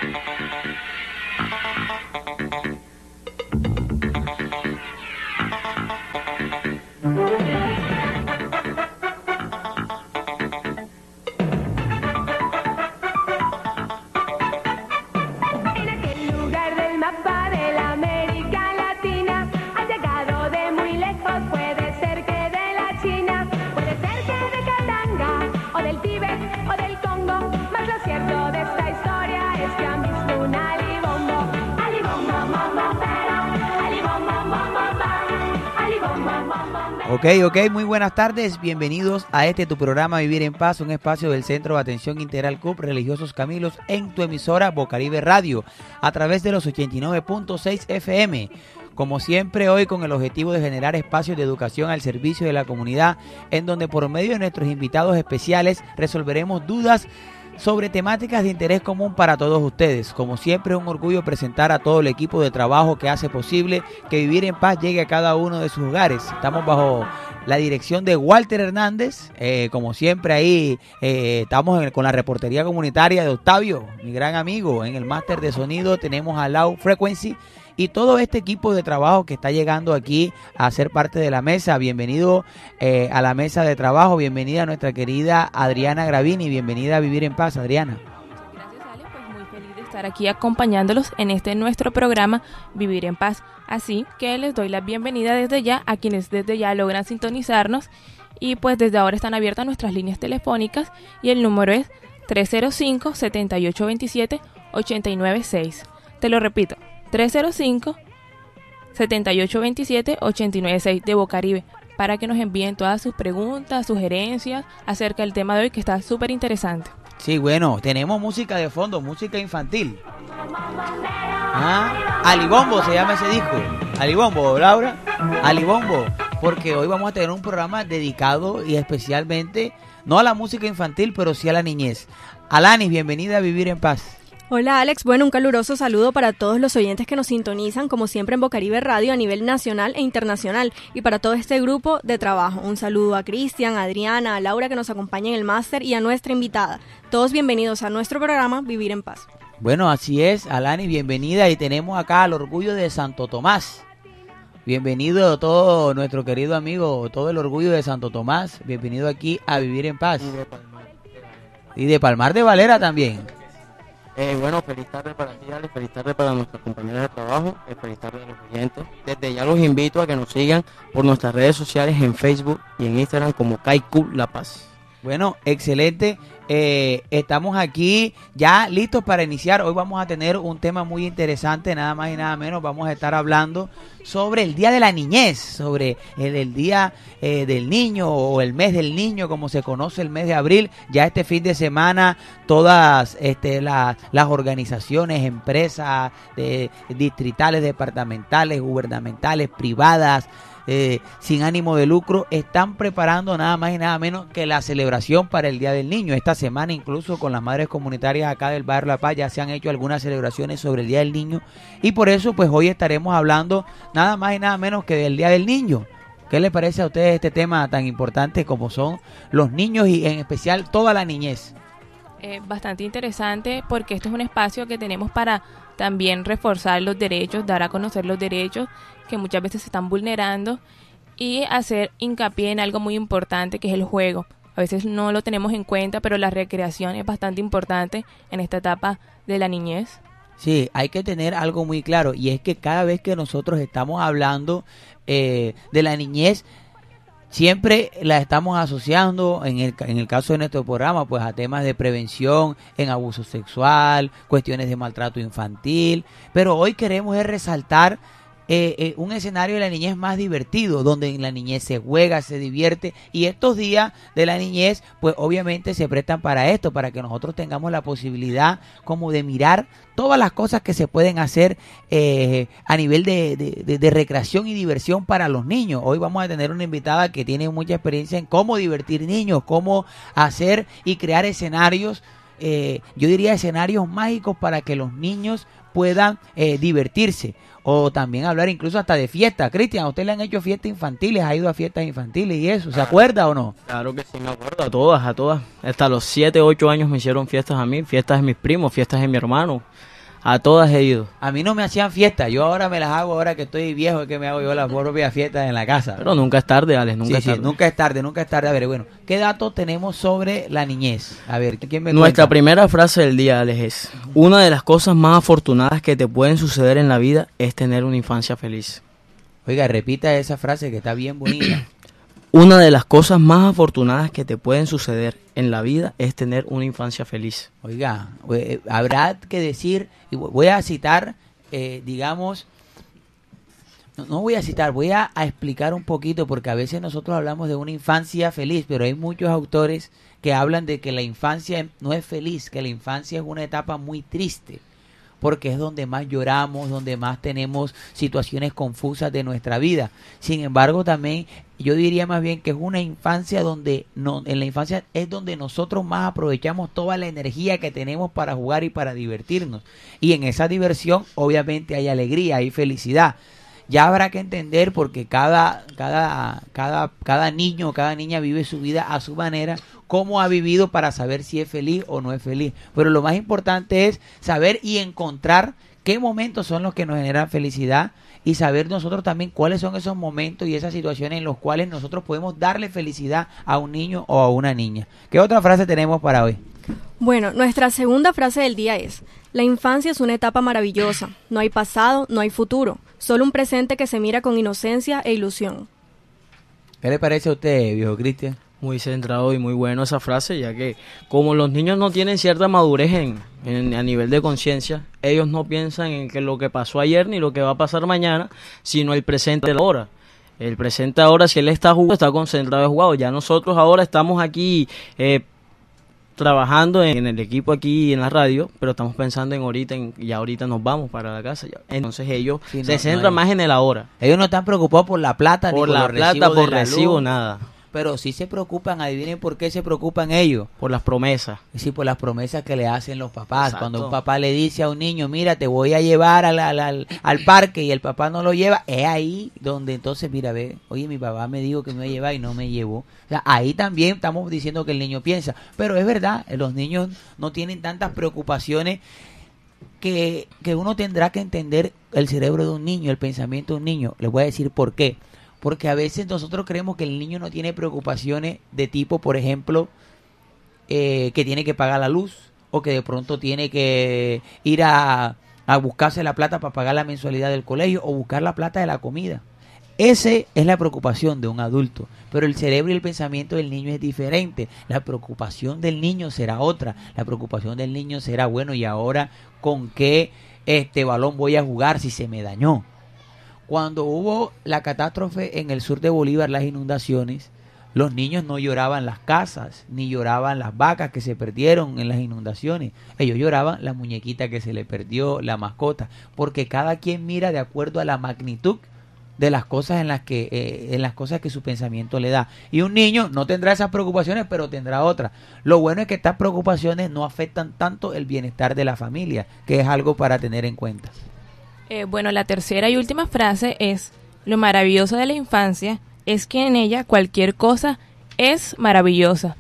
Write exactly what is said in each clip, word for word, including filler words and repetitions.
Ok, ok, muy buenas tardes, bienvenidos a este tu programa Vivir en Paz, un espacio del Centro de Atención Integral C U P Religiosos Camilos en tu emisora Bocaribe Radio, a través de los ochenta y nueve punto seis F M. Como siempre, hoy con el objetivo de generar espacios de educación al servicio de la comunidad, en donde por medio de nuestros invitados especiales resolveremos dudas sobre temáticas de interés común para todos ustedes. Como siempre, es un orgullo presentar a todo el equipo de trabajo que hace posible que Vivir en Paz llegue a cada uno de sus hogares. Estamos bajo la dirección de Walter Hernández, eh, como siempre ahí eh, estamos en, con la reportería comunitaria de Octavio, mi gran amigo. En el máster de sonido tenemos a Loud Frequency y todo este equipo de trabajo que está llegando aquí a ser parte de la mesa. Bienvenido eh, a la mesa de trabajo, bienvenida a nuestra querida Adriana Gravini, bienvenida a Vivir en Paz, Adriana. Gracias, Ale, pues muy feliz de estar aquí acompañándolos en este nuestro programa Vivir en Paz. Así que les doy la bienvenida desde ya a quienes desde ya logran sintonizarnos y pues desde ahora están abiertas nuestras líneas telefónicas y el número es tres cero cinco, siete ocho dos siete, ocho nueve seis. Te lo repito, tres cero cinco, siete ocho dos siete, ocho nueve seis de Bocaribe, para que nos envíen todas sus preguntas, sugerencias acerca del tema de hoy, que está súper interesante. Sí, bueno, tenemos música de fondo, música infantil. Ah, Alibombo se llama ese disco. Alibombo, Laura. Alibombo, porque hoy vamos a tener un programa dedicado y especialmente, no a la música infantil, pero sí a la niñez. Alanis, bienvenida a Vivir en Paz. Hola Alex, bueno, un caluroso saludo para todos los oyentes que nos sintonizan, como siempre en Bocaribe Radio a nivel nacional e internacional, y para todo este grupo de trabajo. Un saludo a Cristian, a Adriana, a Laura que nos acompaña en el máster y a nuestra invitada. Todos bienvenidos a nuestro programa Vivir en Paz. Bueno, así es, Alani, bienvenida, y tenemos acá al Orgullo de Santo Tomás. Bienvenido todo nuestro querido amigo, todo el Orgullo de Santo Tomás, bienvenido aquí a Vivir en Paz. Y de Palmar de Valera. Y de Palmar de Valera también. Eh, bueno, feliz tarde para ti, Ale, feliz tarde para nuestros compañeros de trabajo, eh, feliz tarde a los oyentes. Desde ya los invito a que nos sigan por nuestras redes sociales en Facebook y en Instagram como Kaiku La Paz. Bueno, excelente. Eh, estamos aquí ya listos para iniciar. Hoy vamos a tener un tema muy interesante, nada más y nada menos. Vamos a estar hablando sobre el Día de la Niñez, sobre el, el Día eh, del Niño o el Mes del Niño, como se conoce el mes de abril. Ya este fin de semana todas este, la, las organizaciones, empresas de, distritales, departamentales, gubernamentales, privadas, Eh, sin ánimo de lucro, están preparando nada más y nada menos que la celebración para el Día del Niño. Esta semana incluso con las madres comunitarias acá del barrio La Paz ya se han hecho algunas celebraciones sobre el Día del Niño, y por eso pues hoy estaremos hablando nada más y nada menos que del Día del Niño. ¿Qué les parece a ustedes este tema tan importante como son los niños y en especial toda la niñez? Eh, bastante interesante, porque este es un espacio que tenemos para también reforzar los derechos, dar a conocer los derechos que muchas veces se están vulnerando y hacer hincapié en algo muy importante, que es el juego. A veces no lo tenemos en cuenta, pero la recreación es bastante importante en esta etapa de la niñez. Sí, hay que tener algo muy claro, y es que cada vez que nosotros estamos hablando eh, de la niñez, siempre la estamos asociando, en el, en el caso de nuestro programa, pues a temas de prevención en abuso sexual, cuestiones de maltrato infantil, pero hoy queremos es resaltar eh, eh, un escenario de la niñez más divertido, donde en la niñez se juega, se divierte, y estos días de la niñez, pues obviamente se prestan para esto, para que nosotros tengamos la posibilidad como de mirar todas las cosas que se pueden hacer eh, a nivel de, de, de, de recreación y diversión para los niños. Hoy vamos a tener una invitada que tiene mucha experiencia en cómo divertir niños, cómo hacer y crear escenarios, eh, yo diría escenarios mágicos para que los niños puedan eh, divertirse. O también hablar incluso hasta de fiestas. Cristian, ¿a usted le han hecho fiestas infantiles? ¿Ha ido a fiestas infantiles y eso? ¿Se acuerda o no? Claro que sí, me acuerdo, a todas, a todas. Hasta los siete, ocho años me hicieron fiestas a mí, fiestas de mis primos, fiestas de mi hermano. A todas he ido. A mí no me hacían fiesta, yo ahora me las hago, ahora que estoy viejo, es que me hago yo las propias fiestas en la casa. Pero nunca es tarde, Alex, nunca sí, es tarde. Sí, nunca es tarde, nunca es tarde. A ver, bueno, ¿qué datos tenemos sobre la niñez? A ver, ¿quién me Nuestra cuenta? primera frase del día, Alex, es: una de las cosas más afortunadas que te pueden suceder en la vida es tener una infancia feliz. Oiga, repita esa frase que está bien bonita. Una de las cosas más afortunadas que te pueden suceder en la vida es tener una infancia feliz. Oiga, eh, habrá que decir, y voy a citar, eh, digamos, no, no voy a citar, voy a, a explicar un poquito, porque a veces nosotros hablamos de una infancia feliz, pero hay muchos autores que hablan de que la infancia no es feliz, que la infancia es una etapa muy triste, porque es donde más lloramos, donde más tenemos situaciones confusas de nuestra vida. Sin embargo, también yo diría más bien que es una infancia donde no, en la infancia es donde nosotros más aprovechamos toda la energía que tenemos para jugar y para divertirnos. Y en esa diversión obviamente hay alegría, hay felicidad. Ya habrá que entender, porque cada, cada, cada, cada niño o cada niña vive su vida a su manera, cómo ha vivido, para saber si es feliz o no es feliz. Pero lo más importante es saber y encontrar qué momentos son los que nos generan felicidad, y saber nosotros también cuáles son esos momentos y esas situaciones en los cuales nosotros podemos darle felicidad a un niño o a una niña. ¿Qué otra frase tenemos para hoy? Bueno, nuestra segunda frase del día es: la infancia es una etapa maravillosa, no hay pasado, no hay futuro, solo un presente que se mira con inocencia e ilusión. ¿Qué le parece a usted, viejo Cristian? Muy centrado y muy bueno esa frase, ya que como los niños no tienen cierta madurez en, en a nivel de conciencia, ellos no piensan en que lo que pasó ayer ni lo que va a pasar mañana, sino el presente de la hora. El presente ahora, si él está jugando, está concentrado en jugado. Ya nosotros ahora estamos aquí eh, trabajando en, en el equipo aquí en la radio, pero estamos pensando en ahorita, en, y ahorita nos vamos para la casa. Ya. Entonces ellos sí, no, se centran no, más en el ahora. Ellos no están preocupados por la plata, Por ni por la los plata, recibos por de la recibo, luz, nada. pero sí se preocupan. Adivinen por qué se preocupan ellos. Por las promesas. Sí, por las promesas que le hacen los papás. Exacto. Cuando un papá le dice a un niño: mira, te voy a llevar al, al, al, al parque, y el papá no lo lleva, es ahí donde entonces, mira, ve, oye, mi papá me dijo que me iba a llevar y no me llevó. O sea, ahí también estamos diciendo que el niño piensa. Pero es verdad, los niños no tienen tantas preocupaciones, que, que uno tendrá que entender el cerebro de un niño, el pensamiento de un niño. Les voy a decir por qué. Porque a veces nosotros creemos que el niño no tiene preocupaciones de tipo, por ejemplo, eh, que tiene que pagar la luz, o que de pronto tiene que ir a, a buscarse la plata para pagar la mensualidad del colegio, o buscar la plata de la comida. Esa es la preocupación de un adulto, pero el cerebro y el pensamiento del niño es diferente. La preocupación del niño será otra. La preocupación del niño será, bueno, ¿y ahora con qué este balón voy a jugar si se me dañó? Cuando hubo la catástrofe en el sur de Bolívar, las inundaciones, los niños no lloraban las casas, ni lloraban las vacas que se perdieron en las inundaciones. Ellos lloraban la muñequita que se le perdió, la mascota, porque cada quien mira de acuerdo a la magnitud de las cosas en las que eh, en las cosas que su pensamiento le da. Y un niño no tendrá esas preocupaciones, pero tendrá otras. Lo bueno es que estas preocupaciones no afectan tanto el bienestar de la familia, que es algo para tener en cuenta. Eh, bueno, la tercera y última frase es: lo maravilloso de la infancia es que en ella cualquier cosa es maravillosa.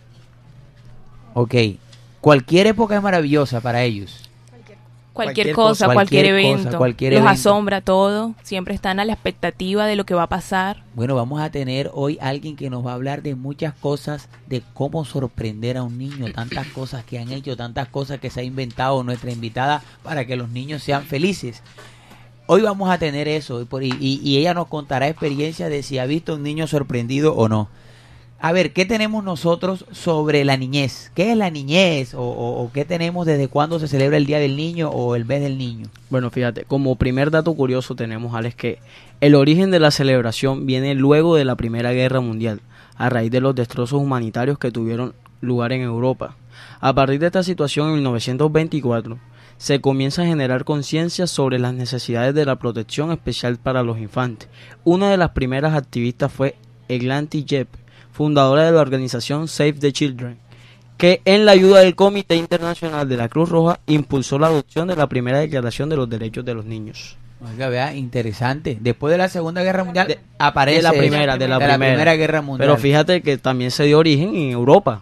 Ok, cualquier época es maravillosa para ellos. Cualquier, Cualquier cosa, cosa, cualquier, cualquier evento, cosa, cualquier los evento. asombra todo, siempre están a la expectativa de lo que va a pasar. Bueno, vamos a tener hoy alguien que nos va a hablar de muchas cosas, de cómo sorprender a un niño, tantas cosas que han hecho, tantas cosas que se ha inventado nuestra invitada para que los niños sean felices. Hoy vamos a tener eso, y, y, y ella nos contará experiencias de si ha visto un niño sorprendido o no. A ver, ¿qué tenemos nosotros sobre la niñez? ¿Qué es la niñez? ¿O, o, o qué tenemos desde cuándo se celebra el Día del Niño o el mes del niño? Bueno, fíjate, como primer dato curioso tenemos, Alex, que el origen de la celebración viene luego de la Primera Guerra Mundial, a raíz de los destrozos humanitarios que tuvieron lugar en Europa. A partir de esta situación, en mil novecientos veinticuatro, se comienza a generar conciencia sobre las necesidades de la protección especial para los infantes. Una de las primeras activistas fue Eglanty Jebb, fundadora de la organización Save the Children, que en la ayuda del Comité Internacional de la Cruz Roja impulsó la adopción de la primera declaración de los derechos de los niños. Oiga, vea, interesante. Después de la Segunda Guerra Mundial de, aparece de la primera, de la, de primera. la primera Guerra Mundial. Pero fíjate que también se dio origen en Europa.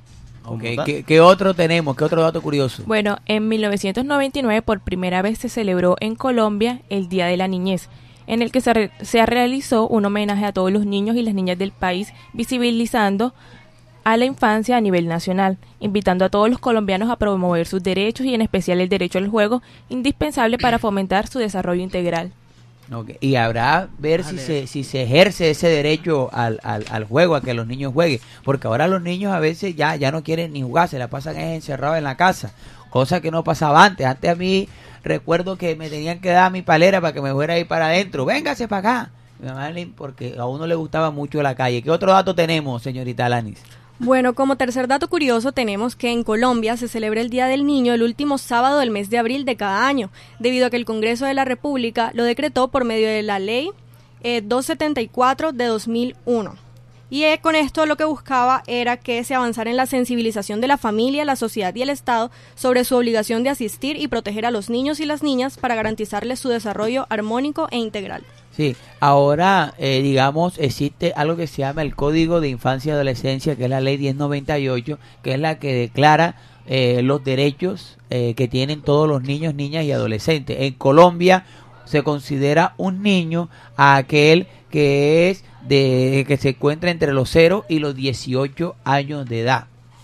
Okay. ¿Qué, ¿Qué otro tenemos? ¿Qué otro dato curioso? Bueno, en mil novecientos noventa y nueve por primera vez se celebró en Colombia el Día de la Niñez, en el que se, re se realizó un homenaje a todos los niños y las niñas del país, visibilizando a la infancia a nivel nacional, invitando a todos los colombianos a promover sus derechos y en especial el derecho al juego, indispensable para fomentar su desarrollo integral. Okay. Y habrá ver si se, si se ejerce ese derecho al, al, al juego, a que los niños jueguen, porque ahora los niños a veces ya, ya no quieren ni jugar, se la pasan encerrados en la casa, cosa que no pasaba antes. Antes a mí recuerdo que me tenían que dar mi palera para que me fuera ahí para adentro, véngase para acá, porque a uno le gustaba mucho la calle. ¿Qué otro dato tenemos, señorita Alanis? Bueno, como tercer dato curioso tenemos que en Colombia se celebra el Día del Niño el último sábado del mes de abril de cada año, debido a que el Congreso de la República lo decretó por medio de la Ley eh, doscientos setenta y cuatro de dos mil uno. Y eh, con esto lo que buscaba era que se avanzara en la sensibilización de la familia, la sociedad y el Estado sobre su obligación de asistir y proteger a los niños y las niñas para garantizarles su desarrollo armónico e integral. Sí, ahora, eh, digamos, existe algo que se llama el Código de Infancia y Adolescencia, que es la Ley diez noventa y ocho, que es la que declara eh, los derechos eh, que tienen todos los niños, niñas y adolescentes. En Colombia se considera un niño a aquel que es de que se encuentra entre los cero y los dieciocho años de edad.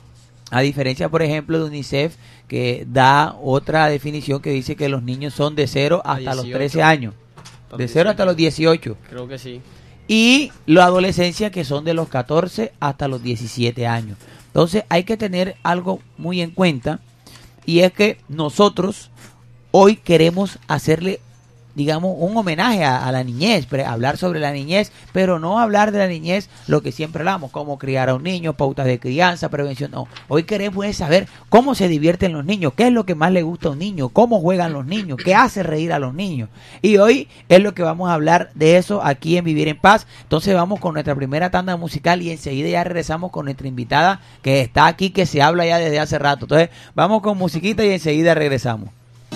A diferencia, por ejemplo, de UNICEF, que da otra definición que dice que los niños son de cero hasta los trece años. De cero hasta los dieciocho. Creo que sí. Y la adolescencia, que son de los catorce hasta los diecisiete años. Entonces hay que tener algo muy en cuenta, y es que nosotros hoy queremos hacerle, digamos, un homenaje a, a la niñez, hablar sobre la niñez, pero no hablar de la niñez lo que siempre hablamos, cómo criar a un niño, pautas de crianza, prevención. No, hoy queremos saber cómo se divierten los niños, qué es lo que más le gusta a un niño, cómo juegan los niños, qué hace reír a los niños. Y hoy es lo que vamos a hablar de eso aquí en Vivir en Paz. Entonces vamos con nuestra primera tanda musical y enseguida ya regresamos con nuestra invitada que está aquí, que se habla ya desde hace rato. Entonces vamos con musiquita y enseguida regresamos.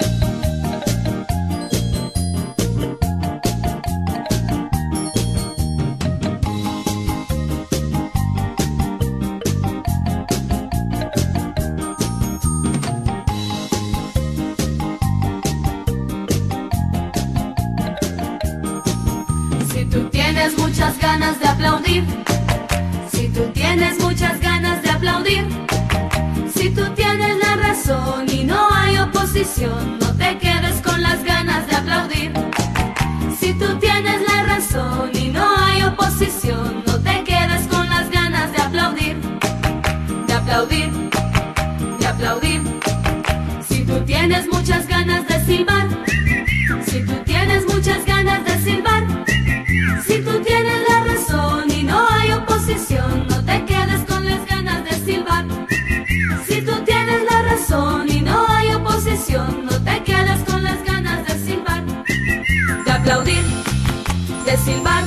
Muchas ganas de aplaudir, si tú tienes muchas ganas de aplaudir, si tú tienes la razón y no hay oposición, no te quedes con las ganas de aplaudir. Si tú tienes la razón y no hay oposición, no te quedes con las ganas de aplaudir, de aplaudir, de aplaudir. Si tú tienes muchas ganas de silbar, si tú tienes muchas ganas de silbar, si tú tienes la razón y no hay oposición, no te quedes con las ganas de silbar. Si tú tienes la razón y no hay oposición, no te quedes con las ganas de silbar, de aplaudir, de silbar.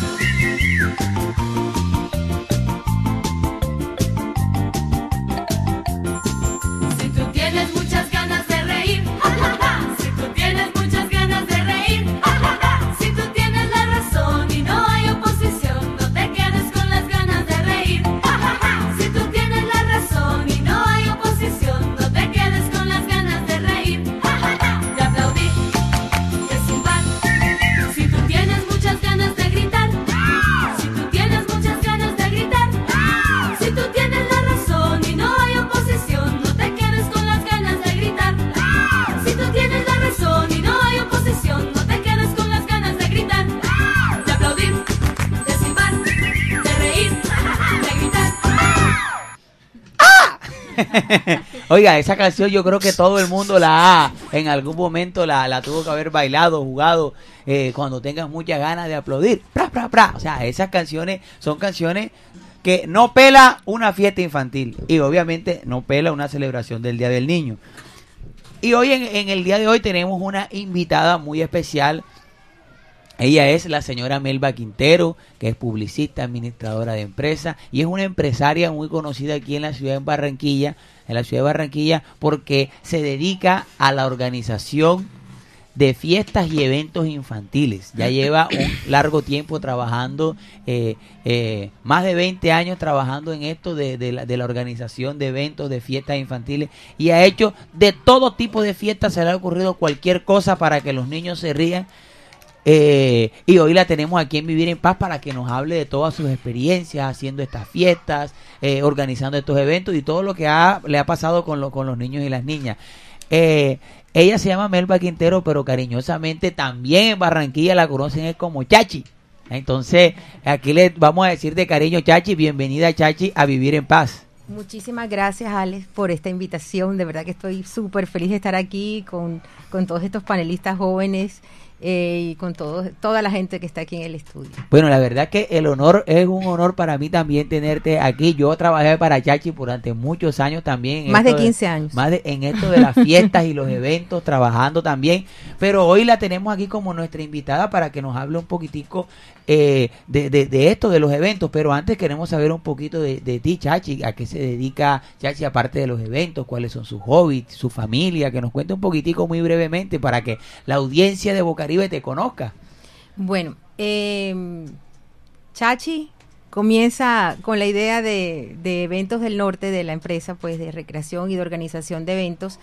Si tú tienes muchas ganas de reír, si tú tienes muchas ganas de reír, si tú tienes la razón y no hay oposición, no te quedes con las ganas de reír. Si tú tienes la razón y no hay oposición, no te quedes con las ganas de reír, de aplaudir, de silbar. Si tú tienes muchas ganas de gritar, si tú tienes muchas ganas de gritar, si tú tienes la razón y no hay oposición, no te quedes con las ganas de gritar. Si tú tienes la razón y no hay oposición, no te quedes con las ganas de gritar, de aplaudir, de silbar, de reír, de gritar. Oiga, esa canción yo creo que todo el mundo la ha, en algún momento la, la tuvo que haber bailado, jugado, eh, cuando tengas muchas ganas de aplaudir. Pra, pra, pra. O sea, esas canciones son canciones que no pela una fiesta infantil y obviamente no pela una celebración del Día del Niño. Y hoy, en, en el día de hoy, tenemos una invitada muy especial. Ella es la señora Melba Quintero, que es publicista, administradora de empresas y es una empresaria muy conocida aquí en la ciudad de Barranquilla, en la ciudad de Barranquilla, porque se dedica a la organización de fiestas y eventos infantiles. Ya lleva un largo tiempo trabajando, eh, eh, más de veinte años trabajando en esto de, de, la, de la organización de eventos, de fiestas infantiles, y ha hecho de todo tipo de fiestas. Se le ha ocurrido cualquier cosa para que los niños se rían. Eh, y hoy la tenemos aquí en Vivir en Paz para que nos hable de todas sus experiencias haciendo estas fiestas, eh, organizando estos eventos y todo lo que ha, le ha pasado con, lo, con los niños y las niñas. Eh, ella se llama Melba Quintero, pero cariñosamente también en Barranquilla la conocen como Chachi. Entonces aquí le vamos a decir de cariño, Chachi, bienvenida Chachi a Vivir en Paz. Muchísimas gracias, Alex, por esta invitación. De verdad que estoy súper feliz de estar aquí con, con todos estos panelistas jóvenes. Eh, y con todo, toda la gente que está aquí en el estudio. Bueno, la verdad que el honor es un honor para mí también tenerte aquí. Yo trabajé para Chachi durante muchos años también. Más de quince años. Más de, en esto de las fiestas y los eventos, trabajando también. Pero hoy la tenemos aquí como nuestra invitada para que nos hable un poquitico eh, de, de, de esto, de los eventos. Pero antes queremos saber un poquito de, de ti, Chachi. ¿A qué se dedica Chachi aparte de los eventos? ¿Cuáles son sus hobbies, su familia? Que nos cuente un poquitico muy brevemente para que la audiencia de Bocaribe te conozca. Bueno, eh, Chachi comienza con la idea de, de Eventos del Norte, de la empresa pues de recreación y de organización de eventos,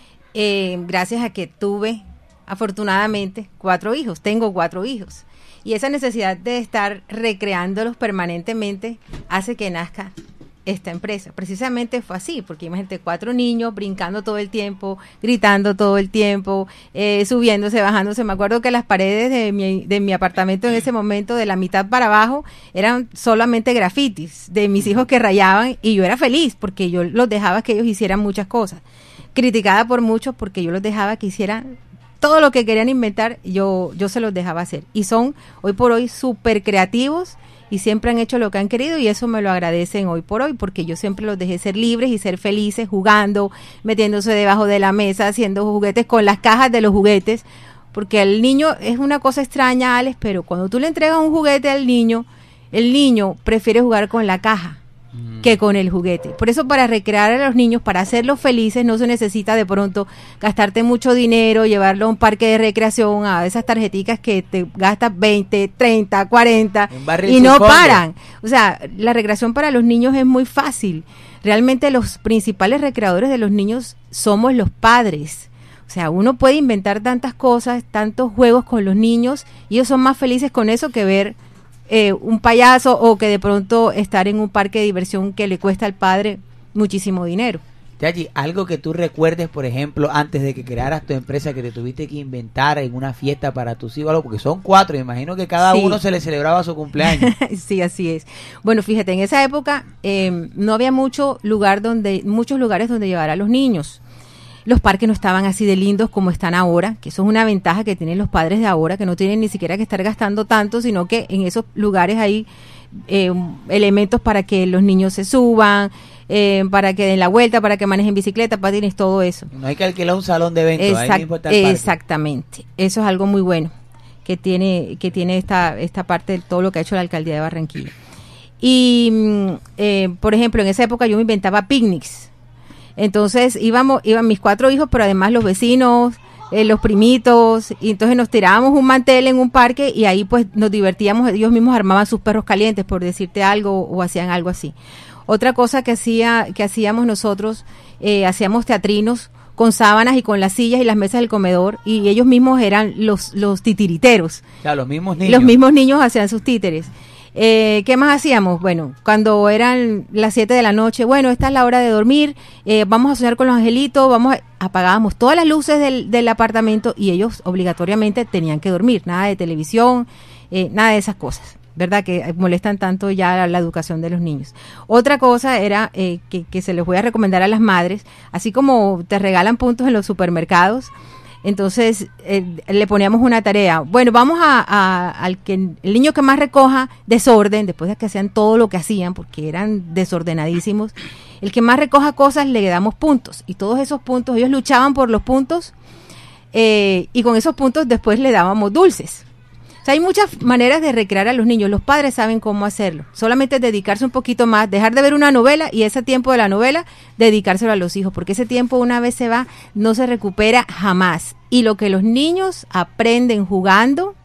eh, gracias a que tuve afortunadamente cuatro hijos, tengo cuatro hijos, y esa necesidad de estar recreándolos permanentemente hace que nazca esta empresa. Precisamente fue así, porque imagínate, cuatro niños brincando todo el tiempo, gritando todo el tiempo, eh, subiéndose, bajándose. Me acuerdo que las paredes de mi, de mi apartamento en ese momento, de la mitad para abajo, eran solamente grafitis de mis hijos que rayaban, y yo era feliz porque yo los dejaba que ellos hicieran muchas cosas. Criticada por muchos porque yo los dejaba que hicieran todo lo que querían inventar, yo, yo se los dejaba hacer. Y son hoy por hoy súper creativos, y siempre han hecho lo que han querido, y eso me lo agradecen hoy por hoy, porque yo siempre los dejé ser libres y ser felices, jugando, metiéndose debajo de la mesa, haciendo juguetes con las cajas de los juguetes, porque el niño es una cosa extraña, Alex, pero cuando tú le entregas un juguete al niño, el niño prefiere jugar con la caja mm. que con el juguete. Por eso, para recrear a los niños, para hacerlos felices, no se necesita de pronto gastarte mucho dinero, llevarlo a un parque de recreación, a esas tarjeticas que te gastas veinte, treinta, cuarenta y no paran. O sea, la recreación para los niños es muy fácil. Realmente los principales recreadores de los niños somos los padres. O sea, uno puede inventar tantas cosas, tantos juegos con los niños, y ellos son más felices con eso que ver Eh, un payaso, o que de pronto estar en un parque de diversión que le cuesta al padre muchísimo dinero. Chachi, algo que tú recuerdes, por ejemplo, antes de que crearas tu empresa, que te tuviste que inventar en una fiesta para tus hijos, algo, porque son cuatro, imagino que cada sí. uno se le celebraba su cumpleaños. Sí, así es. Bueno, fíjate, en esa época eh, no había mucho lugar donde, muchos lugares donde llevar a los niños. Los parques no estaban así de lindos como están ahora, que eso es una ventaja que tienen los padres de ahora, que no tienen ni siquiera que estar gastando tanto, sino que en esos lugares hay eh, elementos para que los niños se suban, eh, para que den la vuelta, para que manejen bicicleta, patines, todo eso. No hay que alquilar un salón de eventos, Exact- ahí mismo está el parque. Exactamente, eso es algo muy bueno que tiene que tiene esta esta parte de todo lo que ha hecho la alcaldía de Barranquilla. Y, eh, por ejemplo, en esa época yo me inventaba picnics. Entonces íbamos, iban mis cuatro hijos, pero además los vecinos, eh, los primitos, y entonces nos tirábamos un mantel en un parque, y ahí pues nos divertíamos, ellos mismos armaban sus perros calientes, por decirte algo, o hacían algo así. Otra cosa que hacía, que hacíamos nosotros, eh, hacíamos teatrinos con sábanas y con las sillas y las mesas del comedor, y ellos mismos eran los, los titiriteros. O sea, los mismos niños. Los mismos niños hacían sus títeres. Eh, ¿Qué más hacíamos? Bueno, cuando eran las siete de la noche, bueno, esta es la hora de dormir, eh, vamos a soñar con los angelitos, vamos a, apagábamos todas las luces del, del apartamento, y ellos obligatoriamente tenían que dormir, nada de televisión, eh, nada de esas cosas, ¿verdad? Que molestan tanto ya la, la educación de los niños. Otra cosa era eh, que, que se les voy a recomendar a las madres, así como te regalan puntos en los supermercados. Entonces eh, le poníamos una tarea. Bueno, vamos a, a al que el niño que más recoja desorden, después de que hacían todo lo que hacían, porque eran desordenadísimos, el que más recoja cosas le damos puntos, y todos esos puntos, ellos luchaban por los puntos, eh, y con esos puntos después le dábamos dulces. O sea, hay muchas maneras de recrear a los niños. Los padres saben cómo hacerlo. Solamente dedicarse un poquito más, dejar de ver una novela y ese tiempo de la novela, dedicárselo a los hijos. Porque ese tiempo, una vez se va, no se recupera jamás. Y lo que los niños aprenden jugando,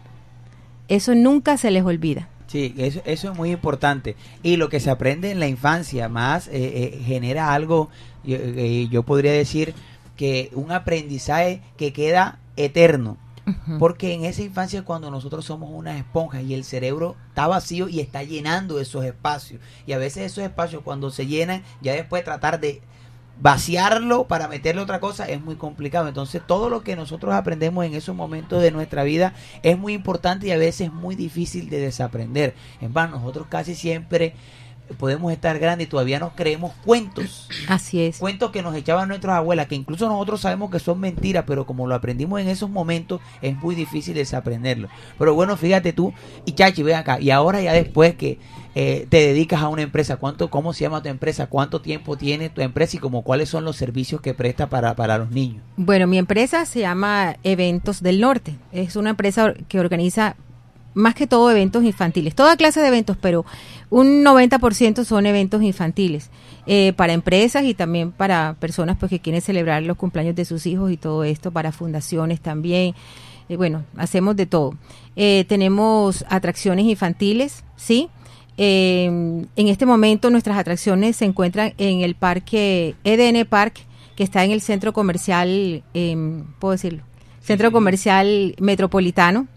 eso nunca se les olvida. Sí, eso, eso es muy importante. Y lo que se aprende en la infancia más eh, eh, genera algo, yo, eh, yo podría decir que un aprendizaje que queda eterno. Uh-huh. Porque en esa infancia es cuando nosotros somos unas esponjas y el cerebro está vacío y está llenando esos espacios. Y a veces esos espacios cuando se llenan, ya después tratar de vaciarlo para meterle otra cosa es muy complicado. Entonces todo lo que nosotros aprendemos en esos momentos de nuestra vida es muy importante y a veces es muy difícil de desaprender. En vano, nosotros casi siempre podemos estar grandes y todavía nos creemos cuentos. Así es. Cuentos que nos echaban nuestras abuelas, que incluso nosotros sabemos que son mentiras, pero como lo aprendimos en esos momentos, es muy difícil desaprenderlo. Pero bueno, fíjate tú, y Chachi, ven acá, y ahora ya después que eh, te dedicas a una empresa, ¿cuánto, cómo se llama tu empresa? ¿Cuánto tiempo tiene tu empresa? Y como cuáles son los servicios que presta para, para los niños. Bueno, mi empresa se llama Eventos del Norte. Es una empresa que organiza más que todo eventos infantiles, toda clase de eventos, pero un noventa por ciento son eventos infantiles, eh, para empresas y también para personas pues que quieren celebrar los cumpleaños de sus hijos y todo esto, para fundaciones también. Eh, bueno, hacemos de todo. Eh, tenemos atracciones infantiles, ¿sí? Eh, en este momento nuestras atracciones se encuentran en el parque E D N Park, que está en el centro comercial, eh, puedo decirlo, centro comercial metropolitano.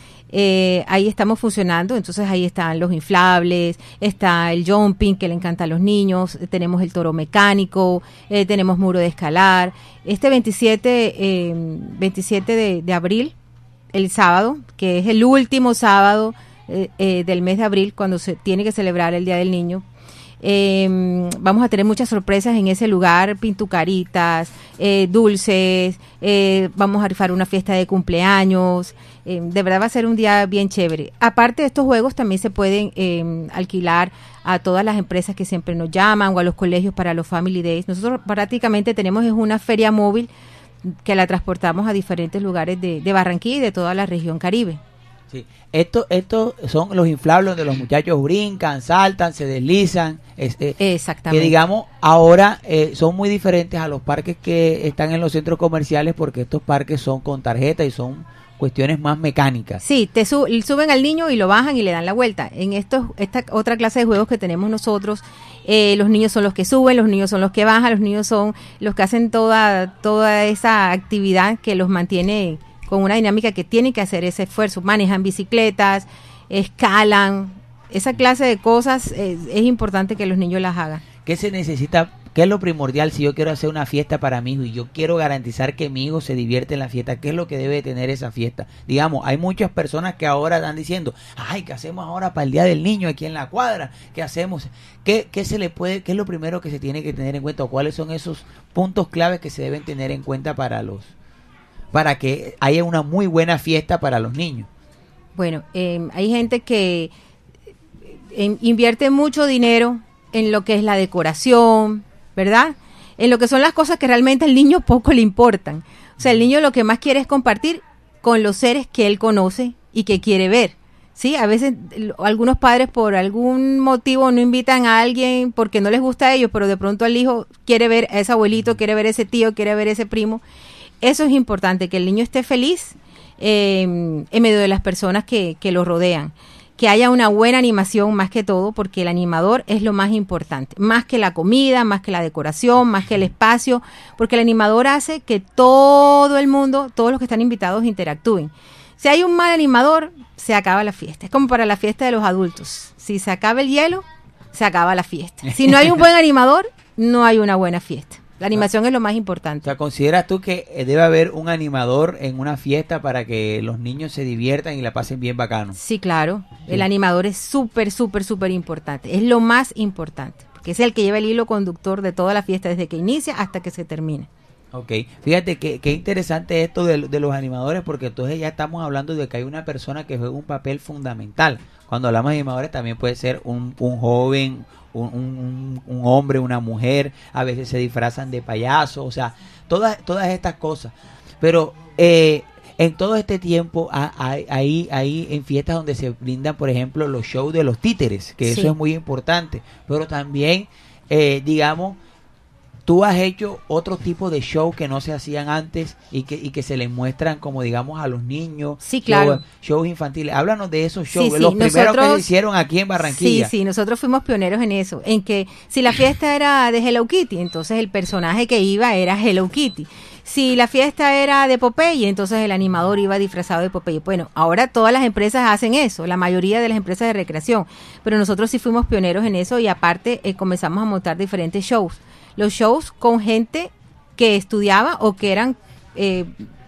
Eh, ahí estamos funcionando, entonces ahí están los inflables, está el jumping que le encanta a los niños, tenemos el toro mecánico, eh, tenemos muro de escalar. Este veintisiete, eh, veintisiete de, de abril, el sábado, que es el último sábado eh, eh, del mes de abril, cuando se tiene que celebrar el Día del Niño, Eh, vamos a tener muchas sorpresas en ese lugar, pintucaritas, eh, dulces, eh, vamos a rifar una fiesta de cumpleaños, eh, de verdad va a ser un día bien chévere. Aparte de estos juegos también se pueden eh, alquilar a todas las empresas que siempre nos llaman o a los colegios para los Family Days. Nosotros prácticamente tenemos es una feria móvil que la transportamos a diferentes lugares de, de Barranquilla y de toda la región Caribe. Sí. Estos esto son los inflables donde los muchachos brincan, saltan, se deslizan. Este, Exactamente. Que digamos, ahora eh, son muy diferentes a los parques que están en los centros comerciales porque estos parques son con tarjeta y son cuestiones más mecánicas. Sí, te su- suben al niño y lo bajan y le dan la vuelta. En estos, esta otra clase de juegos que tenemos nosotros, eh, los niños son los que suben, los niños son los que bajan, los niños son los que hacen toda, toda esa actividad que los mantiene con una dinámica que tienen que hacer ese esfuerzo, manejan bicicletas, escalan, esa clase de cosas eh, es importante que los niños las hagan. ¿Qué se necesita? ¿Qué es lo primordial si yo quiero hacer una fiesta para mi hijo y yo quiero garantizar que mi hijo se divierte en la fiesta? ¿Qué es lo que debe tener esa fiesta? Digamos, hay muchas personas que ahora están diciendo, ay, ¿qué hacemos ahora para el Día del Niño aquí en la cuadra? ¿Qué hacemos? ¿Qué, qué se le puede, qué es lo primero que se tiene que tener en cuenta? ¿O cuáles son esos puntos claves que se deben tener en cuenta para los para que haya una muy buena fiesta para los niños? Bueno, eh, hay gente que eh, invierte mucho dinero en lo que es la decoración, ¿verdad? En lo que son las cosas que realmente al niño poco le importan. O sea, el niño lo que más quiere es compartir con los seres que él conoce y que quiere ver. Sí, a veces algunos padres por algún motivo no invitan a alguien porque no les gusta a ellos, pero de pronto el hijo quiere ver a ese abuelito, quiere ver a ese tío, quiere ver a ese primo. Eso es importante, que el niño esté feliz eh, en medio de las personas que, que lo rodean. Que haya una buena animación más que todo, porque el animador es lo más importante. Más que la comida, más que la decoración, más que el espacio, porque el animador hace que todo el mundo, todos los que están invitados interactúen. Si hay un mal animador, se acaba la fiesta. Es como para la fiesta de los adultos. Si se acaba el hielo, se acaba la fiesta. Si no hay un buen animador, no hay una buena fiesta. La animación es lo más importante. O sea, ¿consideras tú que debe haber un animador en una fiesta para que los niños se diviertan y la pasen bien bacano? Sí, claro. Sí. El animador es súper, súper, súper importante. Es lo más importante, porque es el que lleva el hilo conductor de toda la fiesta desde que inicia hasta que se termina. Ok, fíjate que, que interesante esto de, de los animadores, porque entonces ya estamos hablando de que hay una persona que juega un papel fundamental. Cuando hablamos de animadores también puede ser un, un joven, un, un, un hombre, una mujer, a veces se disfrazan de payaso, o sea, todas, todas estas cosas. Pero eh, en todo este tiempo, ahí, ahí en fiestas donde se brindan, por ejemplo, los shows de los títeres, que Sí. eso es muy importante, pero también, eh, digamos, tú has hecho otro tipo de show que no se hacían antes y que, y que se les muestran como, digamos, a los niños. Sí, claro. Show, shows infantiles. Háblanos de esos shows, Sí, sí, los primeros que nosotros- se hicieron aquí en Barranquilla. Sí, sí, nosotros fuimos pioneros en eso, en que si la fiesta era de Hello Kitty, entonces el personaje que iba era Hello Kitty. Si la fiesta era de Popeye, entonces el animador iba disfrazado de Popeye. Bueno, ahora todas las empresas hacen eso, la mayoría de las empresas de recreación, pero nosotros sí fuimos pioneros en eso y aparte eh, comenzamos a montar diferentes shows. Los shows con gente que estudiaba o que eran eh,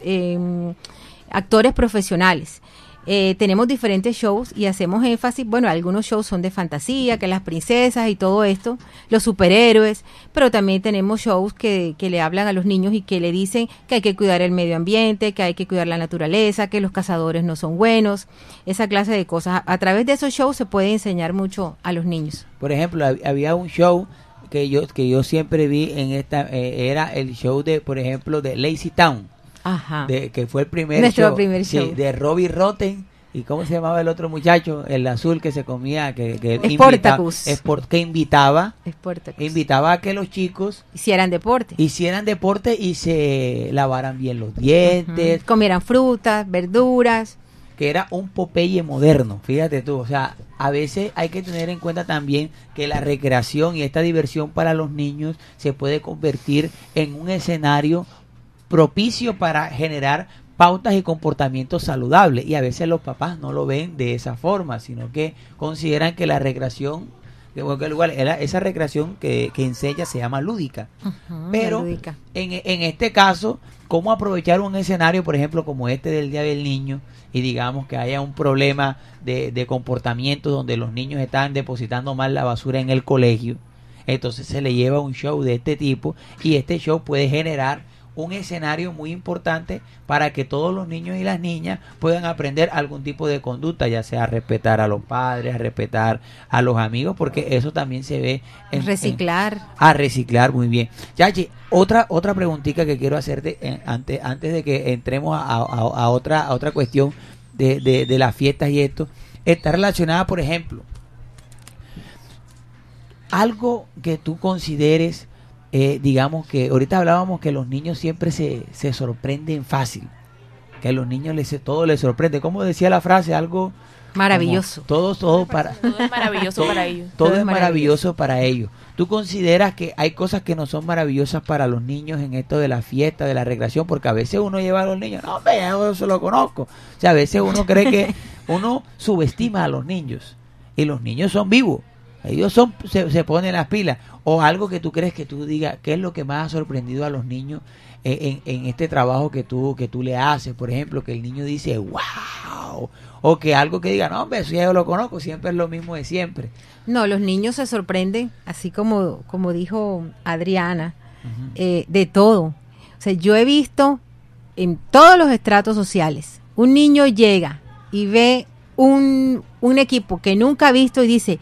eh, actores profesionales. Eh, tenemos diferentes shows y hacemos énfasis, bueno, algunos shows son de fantasía, que las princesas y todo esto, los superhéroes, pero también tenemos shows que, que le hablan a los niños y que le dicen que hay que cuidar el medio ambiente, que hay que cuidar la naturaleza, que los cazadores no son buenos, esa clase de cosas. A, a través de esos shows se puede enseñar mucho a los niños. Por ejemplo, hab- había un show que yo que yo siempre vi en esta, eh, era el show de, por ejemplo, de Lazy Town. Ajá. De, que fue el primer Nuestro show, primer sí, show. de Robbie Rotten. ¿Y cómo se llamaba el otro muchacho? El azul que se comía, que, que Sportacus. invita- esport- que invitaba, Sportacus. invitaba a que los chicos Hicieran deporte. hicieran deporte y se lavaran bien los dientes, Ujú. Comieran frutas, verduras. que era un Popeye moderno, fíjate tú, o sea, a veces hay que tener en cuenta también que la recreación y esta diversión para los niños se puede convertir en un escenario propicio para generar pautas y comportamientos saludables, y a veces los papás no lo ven de esa forma, sino que consideran que la recreación, que en cualquier lugar, era- esa recreación que, que enseña se llama lúdica. Ujú, Pero la lúdica. en, en este caso, ¿cómo aprovechar un escenario, por ejemplo, como este del Día del Niño, y digamos que haya un problema de, de comportamiento donde los niños están depositando mal la basura en el colegio? Entonces se le lleva un show de este tipo y este show puede generar un escenario muy importante para que todos los niños y las niñas puedan aprender algún tipo de conducta, ya sea a respetar a los padres, a respetar a los amigos, porque eso también se ve en Reciclar. en- a reciclar, muy bien. Yachi, otra otra preguntita que quiero hacerte eh, antes antes de que entremos a, a- a otra a otra cuestión de, de, de las fiestas y esto, está relacionada, por ejemplo, algo que tú consideres, eh, digamos que ahorita hablábamos que los niños siempre se, se sorprenden fácil, que a los niños les, todo les sorprende, como decía la frase, algo Maravilloso. como todo, todo para Todo es maravilloso todo, para ellos. todo Todo es es maravilloso para ellos. ¿Tú consideras que hay cosas que no son maravillosas para los niños en esto de la fiesta, de la recreación? Porque a veces uno lleva a los niños, no, hombre, yo eso lo conozco. O sea, a veces uno cree que uno subestima a los niños y los niños son vivos. Ellos son se, se ponen las pilas. O algo que tú crees que tú digas, ¿qué es lo que más ha sorprendido a los niños en, en, en este trabajo que tú que tú le haces? Por ejemplo, que el niño dice, wow. O que algo que diga, no, hombre, eso ya yo lo conozco, siempre es lo mismo de siempre. No, los niños se sorprenden, así como, como dijo Adriana, Ujú. eh, de todo. O sea, yo he visto en todos los estratos sociales, un niño llega y ve un, un equipo que nunca ha visto y dice,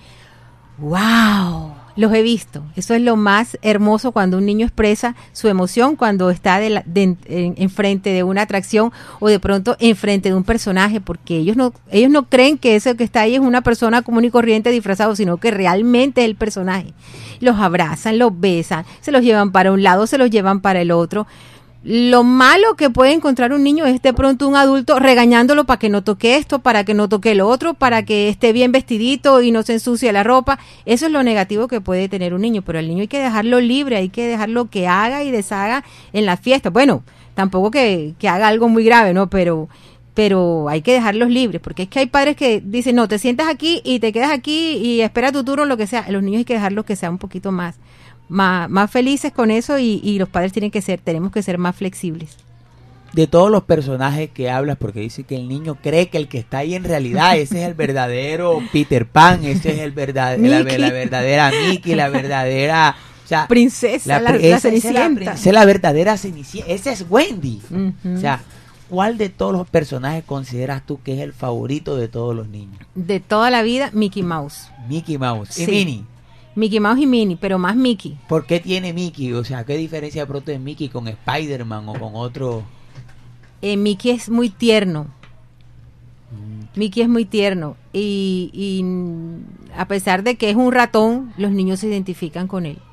wow, los he visto. Eso es lo más hermoso cuando un niño expresa su emoción cuando está de la- de- en, enfrente de una atracción o de pronto enfrente de un personaje, porque ellos no ellos no creen que eso que está ahí es una persona común y corriente disfrazado, sino que realmente es el personaje. Los abrazan, los besan, se los llevan para un lado, se los llevan para el otro. Lo malo que puede encontrar un niño es de pronto un adulto regañándolo para que no toque esto, para que no toque lo otro, para que esté bien vestidito y no se ensucie la ropa. Eso es lo negativo que puede tener un niño, pero al niño hay que dejarlo libre, hay que dejarlo que haga y deshaga en la fiesta. Bueno, tampoco que, que haga algo muy grave, ¿no? Pero, pero hay que dejarlos libres, porque es que hay padres que dicen, no, te sientas aquí y te quedas aquí y espera tu turno, lo que sea. A los niños hay que dejarlos que sean un poquito más Más, más felices con eso y, y los padres tienen que ser, tenemos que ser más flexibles. De todos los personajes que hablas, porque dice que el niño cree que el que está ahí en realidad, ese es el verdadero Peter Pan, ese es el verdad, la, Mickey. la verdadera Mickey, la verdadera, o sea, Princesa, la, pri- la esa- esa es la Cenicienta. prin- esa es la verdadera Cenicienta, esa es Wendy. Ujú. O sea, ¿cuál de todos los personajes consideras tú que es el favorito de todos los niños? De toda la vida, Mickey Mouse. Mickey Mouse y Sí. Minnie. Mickey Mouse y Minnie, pero más Mickey. ¿Por qué tiene Mickey? O sea, ¿qué diferencia de pronto de Mickey con Spider-Man o con otro? eh, Mickey es muy tierno. Mickey es muy tierno y, y a pesar de que es un ratón, los niños se identifican con él.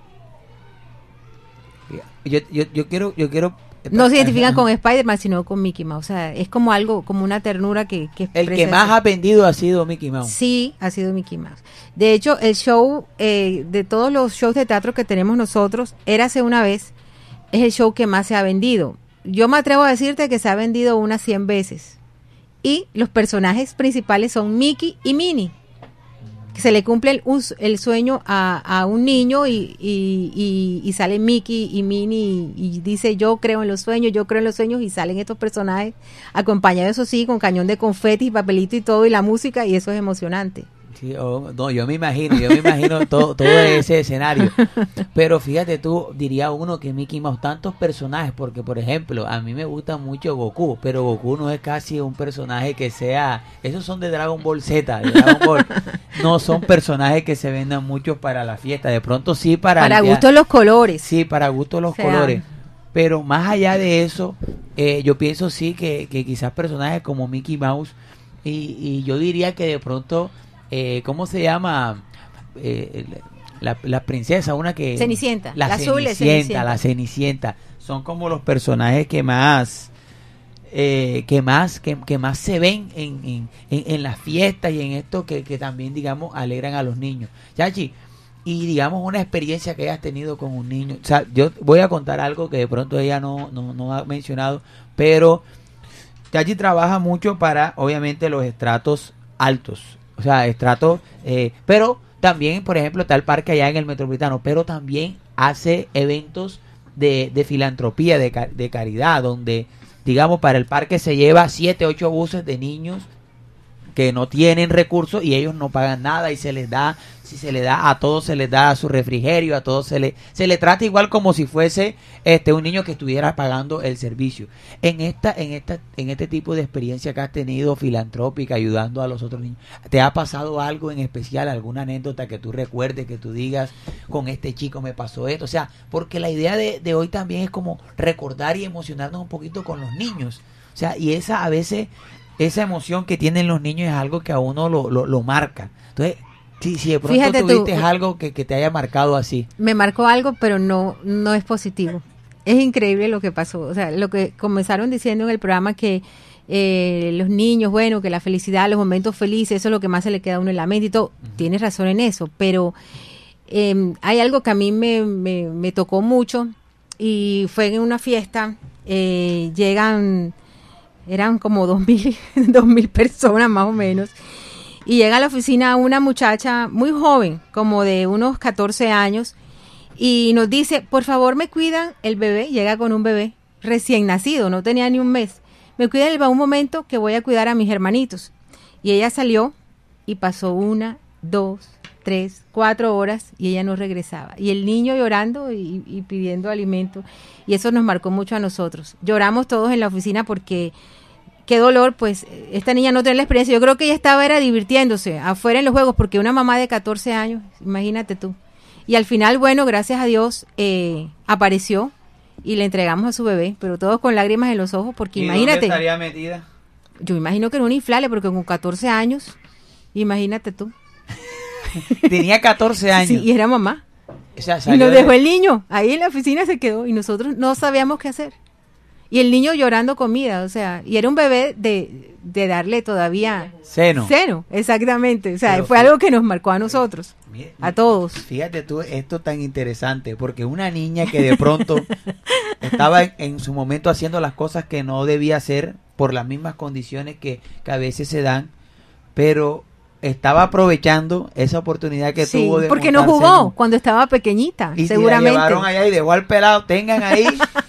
Yo, yo, yo quiero, yo quiero. No se identifican con Spider-Man, sino con Mickey Mouse. O sea, es como algo, como una ternura que, que el que más eso. ha vendido ha sido Mickey Mouse. Sí, ha sido Mickey Mouse. De hecho, el show, eh, de todos los shows de teatro que tenemos nosotros, Érase una vez, es el show que más se ha vendido. Yo me atrevo a decirte que se ha vendido unas cien veces. Y los personajes principales son Mickey y Minnie. Que se le cumple el, el sueño a, a un niño y, y, y, y sale Mickey y Minnie y, y dice yo creo en los sueños, yo creo en los sueños y salen estos personajes acompañados, eso sí, con cañón de confeti y papelito y todo y la música y eso es emocionante. Sí, oh, no, yo me imagino, yo me imagino todo, todo ese escenario. Pero fíjate tú, diría uno que Mickey Mouse, tantos personajes, porque por ejemplo, a mí me gusta mucho Goku, pero Goku no es casi un personaje que sea, esos son de Dragon Ball Z, de Dragon Ball, no son personajes que se vendan mucho para la fiesta, de pronto sí para... Para gusto los colores. Sí, para gusto los o sea, colores. Pero más allá de eso, eh, yo pienso sí que, que quizás personajes como Mickey Mouse, y, y yo diría que de pronto... Eh, ¿Cómo se llama? Eh, la, la princesa, una que... Cenicienta. La, la azul Cenicienta, es Cenicienta. La Cenicienta. Son como los personajes que más... Eh, que más que, que más se ven en, en, en, en las fiestas y en esto que, que también, digamos, alegran a los niños. Chachi, y digamos una experiencia que hayas tenido con un niño. O sea, yo voy a contar algo que de pronto ella no, no, no ha mencionado, pero Chachi trabaja mucho para, obviamente, los estratos altos. O sea, estrato, eh, pero también, por ejemplo, está el parque allá en el Metropolitano, pero también hace eventos de, de filantropía, de, de caridad, donde, digamos, para el parque se lleva siete, ocho buses de niños que no tienen recursos y ellos no pagan nada y se les da, si se les da a todos se les da su refrigerio, a todos se le se le trata igual como si fuese este un niño que estuviera pagando el servicio. En esta en esta en este tipo de experiencia que has tenido filantrópica ayudando a los otros niños, ¿te ha pasado algo en especial, alguna anécdota que tú recuerdes, que tú digas con este chico me pasó esto? O sea, porque la idea de, de hoy también es como recordar y emocionarnos un poquito con los niños. O sea, y esa a veces esa emoción que tienen los niños es algo que a uno lo, lo, lo marca. Entonces, si, si de pronto Fíjate tuviste tú, algo que, que te haya marcado así. Me marcó algo, pero no, no es positivo. Es increíble lo que pasó. O sea, lo que comenzaron diciendo en el programa que eh, los niños, bueno, que la felicidad, los momentos felices, eso es lo que más se le queda a uno en la mente y todo. Uh-huh. Tienes razón en eso, pero eh, hay algo que a mí me, me, me tocó mucho y fue en una fiesta, eh, llegan... eran como dos mil, dos mil personas más o menos, y llega a la oficina una muchacha muy joven, como de unos catorce años, y nos dice, por favor me cuidan el bebé, llega con un bebé recién nacido, no tenía ni un mes, me cuidan el bebé un momento que voy a cuidar a mis hermanitos, y ella salió y pasó una, dos, tres, cuatro horas y ella no regresaba, y el niño llorando y, y pidiendo alimento, y eso nos marcó mucho a nosotros, lloramos todos en la oficina porque qué dolor, pues esta niña no tiene la experiencia, yo creo que ella estaba era divirtiéndose afuera en los juegos, porque una mamá de catorce años, imagínate tú, y al final, bueno, gracias a Dios eh, apareció y le entregamos a su bebé, pero todos con lágrimas en los ojos, porque ¿Y imagínate. ¿Dónde estaría metida? Yo imagino que era un inflable, porque con catorce años, imagínate tú. Tenía catorce años. Sí, y era mamá. O sea, y nos dejó de... el niño, ahí en la oficina se quedó y nosotros no sabíamos qué hacer. Y el niño llorando comida, o sea, y era un bebé de, de darle todavía... Seno. Seno, exactamente. O sea, Pero fue fí- algo que nos marcó a nosotros, Mira, a todos. Fíjate tú, esto tan interesante, porque una niña que de pronto estaba en, en su momento haciendo las cosas que no debía hacer por las mismas condiciones que, que a veces se dan, pero estaba aprovechando esa oportunidad que Sí, tuvo de porque no montarse jugó en- cuando estaba pequeñita, y seguramente. se la llevaron allá y dejó al pelado, tengan ahí.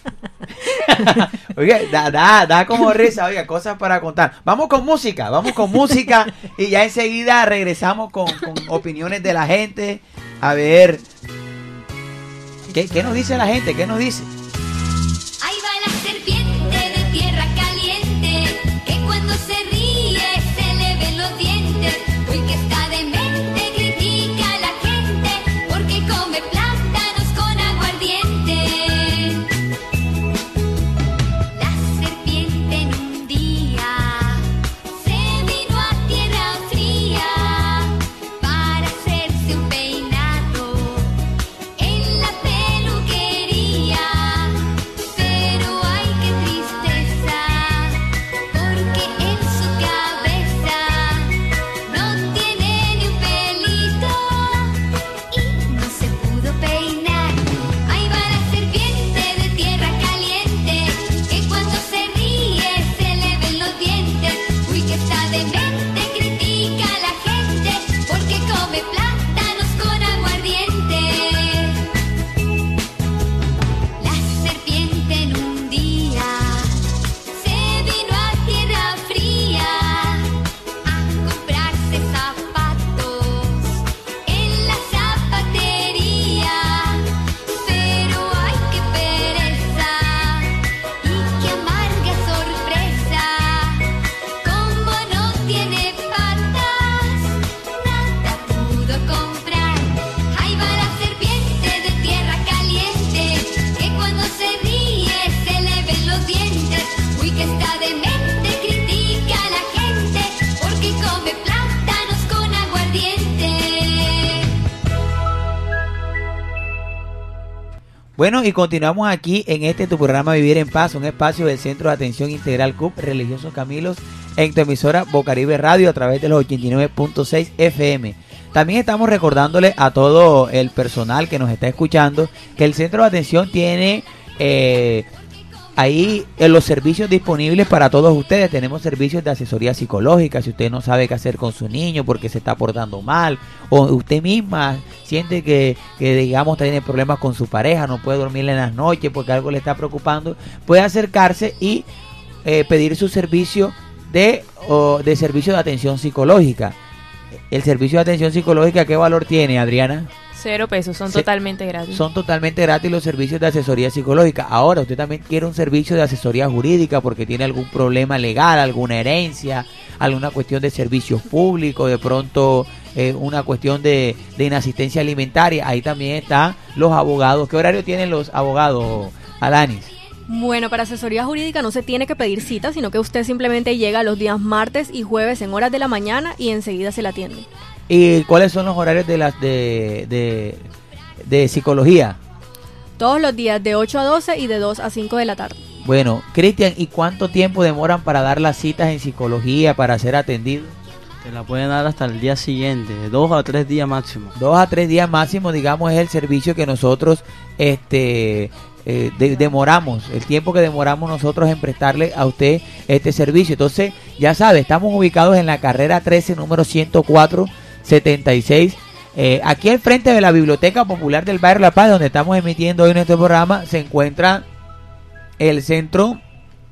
Oye, da, da, da como risa, oiga, cosas para contar. Vamos con música, vamos con música y ya enseguida regresamos con, con opiniones de la gente. A ver, ¿qué, qué nos dice la gente? ¿Qué nos dice? Ahí va la serpiente de tierra caliente, que cuando se ríe se le ven los dientes. Uy, que está demente, critica a la gente, porque come plátanos con aguardiente. La serpiente Bueno, y continuamos aquí en este tu programa Vivir en Paz, un espacio del Centro de Atención Integral C U P Religiosos Camilos en tu emisora Bocaribe Radio a través de los ochenta y nueve punto seis F M. También estamos recordándole a todo el personal que nos está escuchando que el Centro de Atención tiene eh, ahí en los servicios disponibles para todos ustedes. Tenemos servicios de asesoría psicológica si usted no sabe qué hacer con su niño porque se está portando mal, o usted misma siente que, que digamos tiene problemas con su pareja, no puede dormir en las noches porque algo le está preocupando, puede acercarse y eh, pedir su servicio de, o, de servicio de atención psicológica. El servicio de atención psicológica, ¿qué valor tiene, Adriana? Cero pesos, son Se, totalmente gratis. Son totalmente gratis los servicios de asesoría psicológica. Ahora, usted también quiere un servicio de asesoría jurídica porque tiene algún problema legal, alguna herencia, alguna cuestión de servicios públicos, de pronto eh, una cuestión de, de inasistencia alimentaria. Ahí también están los abogados. ¿Qué horario tienen los abogados, Alanis? Bueno, para asesoría jurídica no se tiene que pedir cita, sino que usted simplemente llega los días martes y jueves en horas de la mañana y enseguida se la atiende. ¿Y cuáles son los horarios de las de, de, de psicología? Todos los días de ocho a doce y de dos a cinco de la tarde. Bueno, Cristian, ¿y cuánto tiempo demoran para dar las citas en psicología, para ser atendido? Te la pueden dar hasta el día siguiente, de dos a tres días máximo. Dos a tres días máximo, digamos, es el servicio que nosotros este eh, de, demoramos, el tiempo que demoramos nosotros en prestarle a usted este servicio. Entonces, ya sabe, estamos ubicados en la carrera trece, número ciento cuatro, setenta y seis, eh, aquí al frente de la Biblioteca Popular del Barrio La Paz, donde estamos emitiendo hoy nuestro programa, se encuentra el centro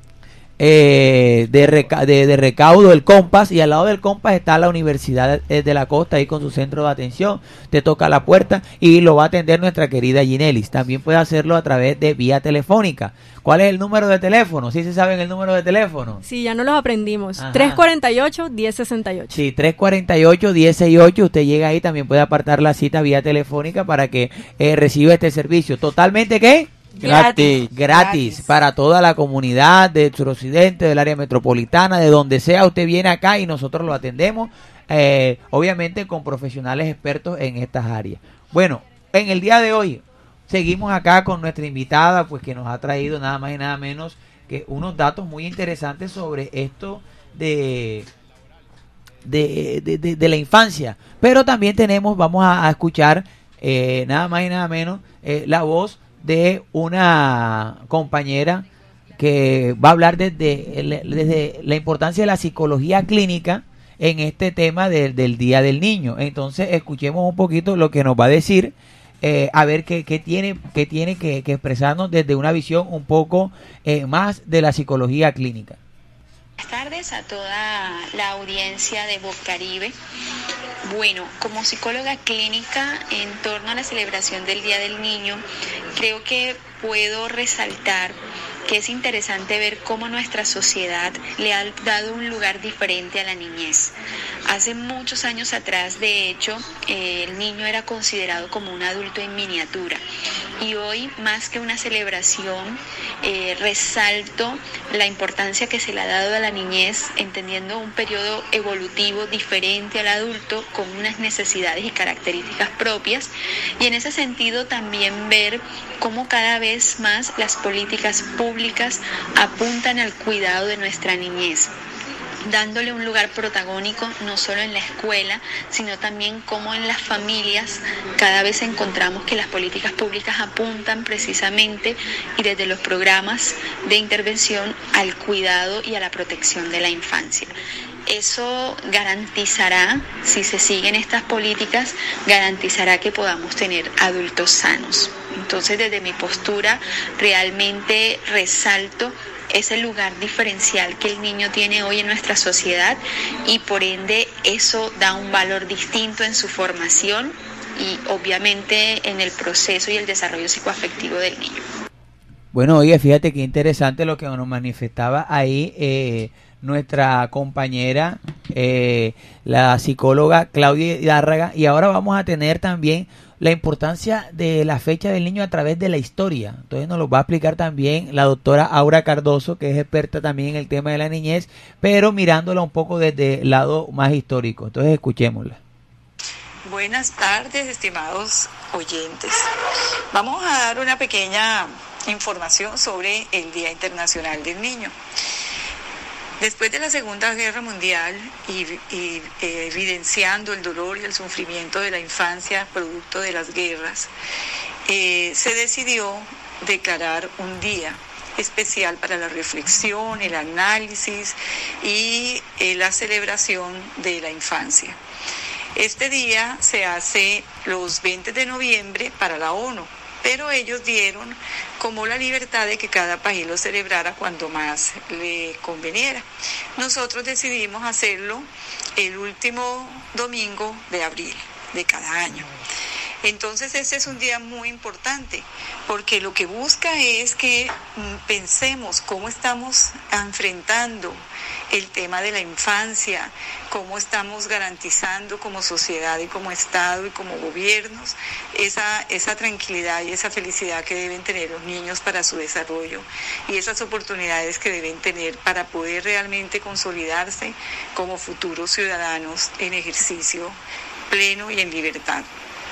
eh, de, reca de, de recaudo, el Compas, y al lado del Compas está la Universidad de la Costa, ahí con su centro de atención. Te toca la puerta y lo va a atender nuestra querida Ginelis. También puede hacerlo a través de vía telefónica. ¿Cuál es el número de teléfono? ¿Sí se saben el número de teléfono? Sí, ya no los aprendimos. Ajá. tres cuatro ocho, diez sesenta y ocho. Sí, tres cuatro ocho, diez sesenta y ocho. Usted llega ahí, también puede apartar la cita vía telefónica para que eh, reciba este servicio. ¿Totalmente qué? Gratis. Gratis, gratis para toda la comunidad del suroccidente, del área metropolitana, de donde sea. Usted viene acá y nosotros lo atendemos, eh, obviamente con profesionales expertos en estas áreas. Bueno, en el día de hoy seguimos acá con nuestra invitada, pues que nos ha traído nada más y nada menos que unos datos muy interesantes sobre esto de de, de, de, de la infancia. Pero también tenemos, vamos a, a escuchar eh, nada más y nada menos eh, la voz de una compañera que va a hablar desde, desde la importancia de la psicología clínica en este tema de, del Día del Niño. Entonces escuchemos un poquito lo que nos va a decir, eh, a ver qué, qué tiene, qué tiene que, que expresarnos desde una visión un poco eh, más de la psicología clínica. Buenas tardes a toda la audiencia de Bocaribe. Bueno, como psicóloga clínica en torno a la celebración del Día del Niño, creo que puedo resaltar que es interesante ver cómo nuestra sociedad le ha dado un lugar diferente a la niñez. Hace muchos años atrás, de hecho, eh, el niño era considerado como un adulto en miniatura. Y hoy, más que una celebración, eh, resalto la importancia que se le ha dado a la niñez, entendiendo un periodo evolutivo diferente al adulto, con unas necesidades y características propias. Y en ese sentido también ver cómo cada vez más las políticas públicas apuntan al cuidado de nuestra niñez, dándole un lugar protagónico no solo en la escuela, sino también como en las familias. Cada vez encontramos que las políticas públicas apuntan precisamente y desde los programas de intervención al cuidado y a la protección de la infancia. Eso garantizará, si se siguen estas políticas, garantizará que podamos tener adultos sanos. Entonces, desde mi postura, realmente resalto ese lugar diferencial que el niño tiene hoy en nuestra sociedad y por ende eso da un valor distinto en su formación y obviamente en el proceso y el desarrollo psicoafectivo del niño. Bueno, oye, fíjate qué interesante lo que nos manifestaba ahí eh, nuestra compañera, eh, la psicóloga Claudia Hidárraga, y ahora vamos a tener también la importancia de la fecha del niño a través de la historia. Entonces nos lo va a explicar también la doctora Aura Cardoso, que es experta también en el tema de la niñez, pero mirándola un poco desde el lado más histórico. Entonces escuchémosla. Buenas tardes, estimados oyentes. Vamos a dar una pequeña información sobre el Día Internacional del Niño. Después de la Segunda Guerra Mundial y, y eh, evidenciando el dolor y el sufrimiento de la infancia producto de las guerras, eh, se decidió declarar un día especial para la reflexión, el análisis y eh, la celebración de la infancia. Este día se hace los veinte de noviembre para la ONU, pero ellos dieron como la libertad de que cada país lo celebrara cuando más le conveniera. Nosotros decidimos hacerlo el último domingo de abril de cada año. Entonces este es un día muy importante porque lo que busca es que pensemos cómo estamos enfrentando el tema de la infancia, cómo estamos garantizando como sociedad y como Estado y como gobiernos esa, esa tranquilidad y esa felicidad que deben tener los niños para su desarrollo y esas oportunidades que deben tener para poder realmente consolidarse como futuros ciudadanos en ejercicio pleno y en libertad.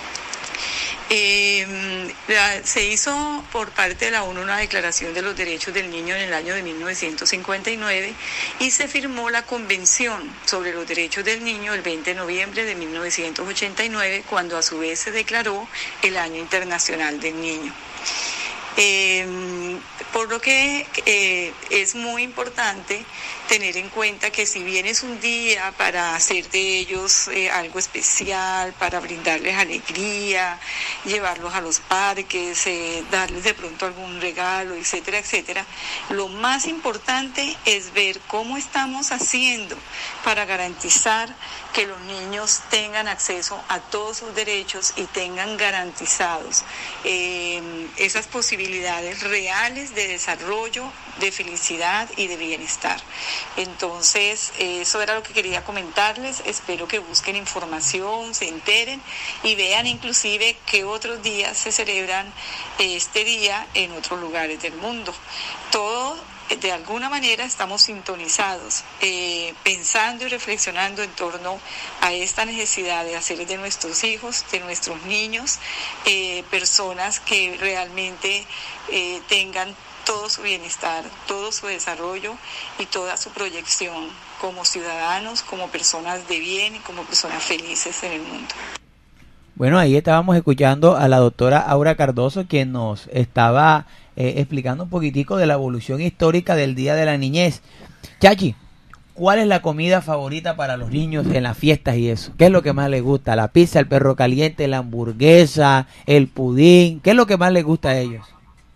Eh, la, se hizo por parte de la ONU una declaración de los derechos del niño en el año de mil novecientos cincuenta y nueve y se firmó la Convención sobre los Derechos del Niño el veinte de noviembre de mil novecientos ochenta y nueve, cuando a su vez se declaró el Año Internacional del Niño. Eh, por lo que eh, es muy importante tener en cuenta que si bien es un día para hacer de ellos eh, algo especial, para brindarles alegría, llevarlos a los parques, eh, darles de pronto algún regalo, etcétera, etcétera, lo más importante es ver cómo estamos haciendo para garantizar que los niños tengan acceso a todos sus derechos y tengan garantizados eh, esas posibilidades reales de desarrollo, de felicidad y de bienestar. Entonces, eso era lo que quería comentarles. Espero que busquen información, se enteren y vean inclusive qué otros días se celebran este día en otros lugares del mundo. Todo, de alguna manera, estamos sintonizados, eh, pensando y reflexionando en torno a esta necesidad de hacer de nuestros hijos, de nuestros niños, eh, personas que realmente eh, tengan todo su bienestar, todo su desarrollo y toda su proyección como ciudadanos, como personas de bien y como personas felices en el mundo. Bueno, ahí estábamos escuchando a la doctora Aura Cardoso, quien nos estaba eh, explicando un poquitico de la evolución histórica del Día de la Niñez. Chachi, ¿cuál es la comida favorita para los niños en las fiestas y eso? ¿Qué es lo que más les gusta? ¿La pizza, el perro caliente, la hamburguesa, el pudín? ¿Qué es lo que más les gusta a ellos?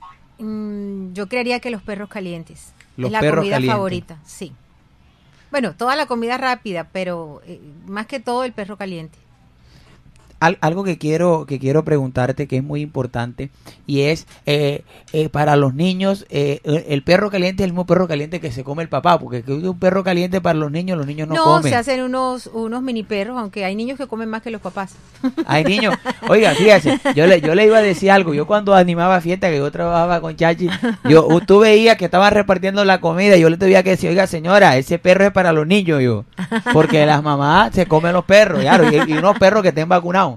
Yo creería que los perros calientes. Los es la perros comida calientes. favorita, sí. Bueno, toda la comida rápida, pero eh, más que todo el perro caliente. Al, algo que quiero que quiero preguntarte que es muy importante y es eh, eh, para los niños eh, el perro caliente es el mismo perro caliente que se come el papá, porque que un perro caliente para los niños los niños no, no comen. No, se hacen unos unos mini perros, aunque hay niños que comen más que los papás. Hay niños, oiga, fíjese, yo le yo le iba a decir algo. Yo cuando animaba fiesta, que yo trabajaba con Chachi, yo tú veías que estaban repartiendo la comida y yo le tenía que decir, oiga señora, ese perro es para los niños, yo, porque las mamás se comen los perros, claro, y, y unos perros que estén vacunados.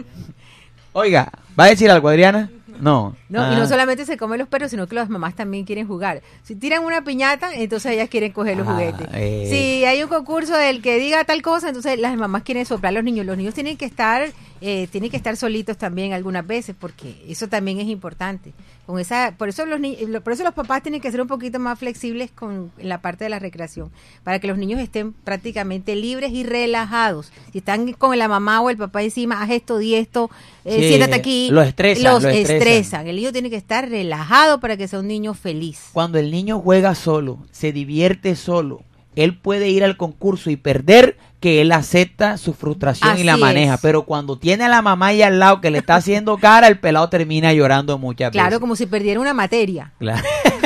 Oiga, ¿va a decir algo, Adriana? No. No, ah. y no solamente se comen los perros, sino que las mamás también quieren jugar. Si tiran una piñata, entonces ellas quieren coger los ah, juguetes. Eh. Si hay un concurso del que diga tal cosa, entonces las mamás quieren soplar a los niños. Los niños tienen que estar, eh, tienen que estar solitos también algunas veces, porque eso también es importante. Con esa, por eso los ni- por eso los papás tienen que ser un poquito más flexibles con la parte de la recreación, para que los niños estén prácticamente libres y relajados. Si están con la mamá o el papá encima, haz esto, di esto, eh, Sí, siéntate aquí. lo estresan, Los lo estresan. estresan. El niño tiene que estar relajado para que sea un niño feliz. Cuando el niño juega solo, se divierte solo, él puede ir al concurso y perder, que él acepta su frustración Así y la maneja, es. pero cuando tiene a la mamá ahí al lado que le está haciendo cara, el pelado termina llorando muchas Claro, veces. como si perdiera una materia. Claro.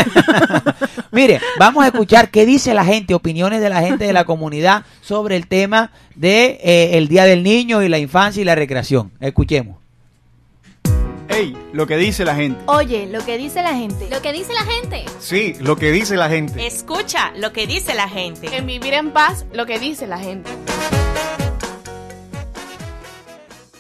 Mire, vamos a escuchar qué dice la gente, opiniones de la gente de la comunidad sobre el tema de eh, el Día del Niño y la infancia y la recreación. Escuchemos. Ey, lo que dice la gente. Oye, lo que dice la gente. Lo que dice la gente. Sí, lo que dice la gente. Escucha lo que dice la gente. En Vivir en Paz, lo que dice la gente.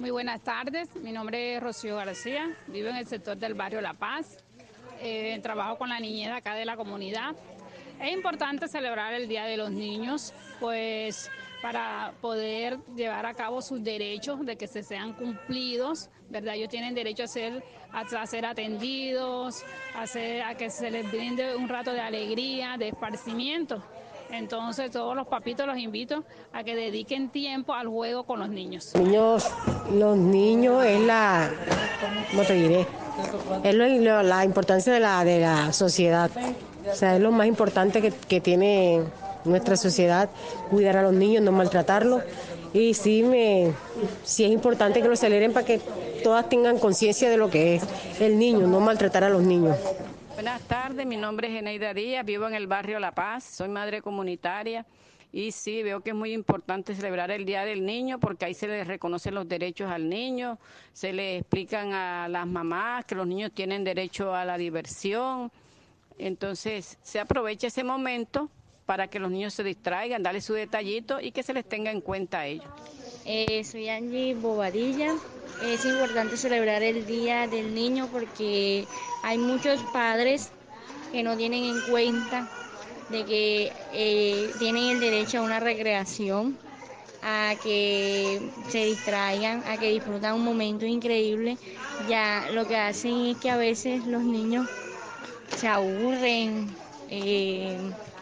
Muy buenas tardes, mi nombre es Rocío García, vivo en el sector del barrio La Paz, eh, trabajo con la niñez acá de la comunidad. Es importante celebrar el Día de los Niños, pues para poder llevar a cabo sus derechos de que se sean cumplidos, ¿verdad? Ellos tienen derecho a ser, a ser atendidos, a, ser, a que se les brinde un rato de alegría, de esparcimiento. Entonces, todos los papitos los invito a que dediquen tiempo al juego con los niños. Niños, los niños es la, ¿cómo te diré? Es lo, la importancia de la, de la sociedad. O sea, es lo más importante que, que tiene nuestra sociedad, cuidar a los niños, no maltratarlos. Y sí, me, sí es importante que lo celebren para que todas tengan conciencia de lo que es el niño, no maltratar a los niños. Buenas tardes, mi nombre es Eneida Díaz, vivo en el barrio La Paz, soy madre comunitaria y sí, veo que es muy importante celebrar el Día del Niño porque ahí se les reconocen los derechos al niño, se le explican a las mamás que los niños tienen derecho a la diversión, entonces se aprovecha ese momento para que los niños se distraigan, darles su detallito y que se les tenga en cuenta a ellos. Eh, soy Angie Bobadilla. Es importante celebrar el Día del Niño porque hay muchos padres que no tienen en cuenta de que eh, tienen el derecho a una recreación, a que se distraigan, a que disfrutan un momento increíble. Ya lo que hacen es que a veces los niños se aburren, eh,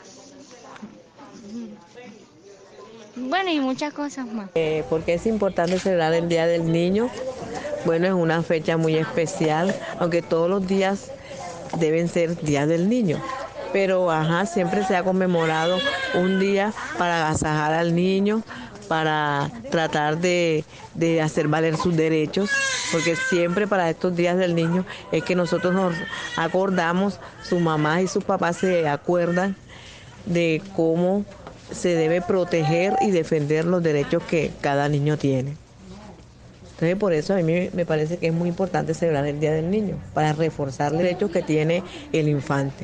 bueno, y muchas cosas más. Eh, porque es importante celebrar el Día del Niño. Bueno, es una fecha muy especial, aunque todos los días deben ser Día del Niño. Pero, ajá, siempre se ha conmemorado un día para agasajar al niño, para tratar de, de hacer valer sus derechos, porque siempre para estos días del niño es que nosotros nos acordamos, sus mamás y sus papás se acuerdan de cómo se debe proteger y defender los derechos que cada niño tiene. Entonces, por eso a mí me parece que es muy importante celebrar el Día del Niño, para reforzar los derechos que tiene el infante.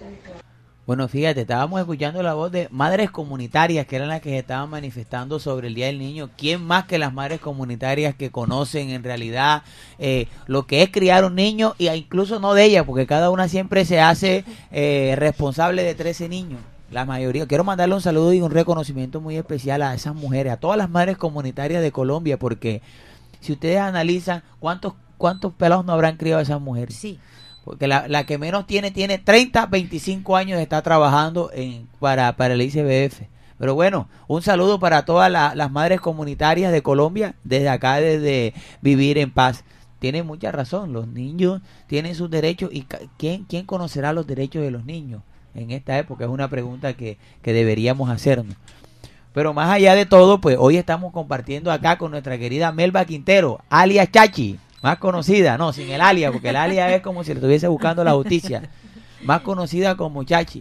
Bueno, fíjate, estábamos escuchando la voz de madres comunitarias, que eran las que se estaban manifestando sobre el Día del Niño. ¿Quién más que las madres comunitarias que conocen en realidad eh, lo que es criar un niño, y incluso no de ellas, porque cada una siempre se hace eh, responsable de trece niños? La mayoría. Quiero mandarle un saludo y un reconocimiento muy especial a esas mujeres, a todas las madres comunitarias de Colombia, porque si ustedes analizan cuántos cuántos pelados no habrán criado esas mujeres. Sí. Porque la, la que menos tiene, tiene treinta, veinticinco años, está trabajando en, para, para el I C B F. Pero bueno, un saludo para todas la, las madres comunitarias de Colombia, desde acá, desde Vivir en Paz. Tiene mucha razón, los niños tienen sus derechos, y ¿quién, quién conocerá los derechos de los niños en esta época? Es una pregunta que, que deberíamos hacernos. Pero más allá de todo, pues hoy estamos compartiendo acá con nuestra querida Melba Quintero, alias Chachi, más conocida, no, sin el alias, porque el alias es como si le estuviese buscando la justicia, más conocida como Chachi.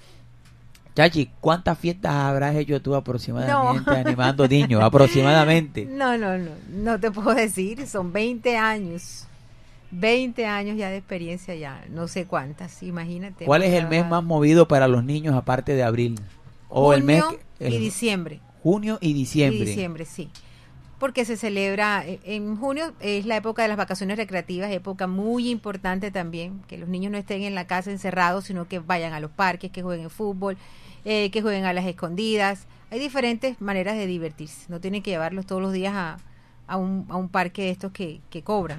Chachi, ¿cuántas fiestas habrás hecho tú aproximadamente no. animando niños? Aproximadamente. No, no, no, no te puedo decir, son veinte años. veinte años ya de experiencia, ya no sé cuántas, imagínate. ¿Cuál es el mes más movido para los niños aparte de abril? O junio el mes el, y diciembre. Junio y diciembre. Y diciembre, sí. Porque se celebra, en junio es la época de las vacaciones recreativas, época muy importante también, que los niños no estén en la casa encerrados, sino que vayan a los parques, que jueguen fútbol, eh, que jueguen a las escondidas. Hay diferentes maneras de divertirse, no tienen que llevarlos todos los días a, a, un, a un parque de estos que, que cobran.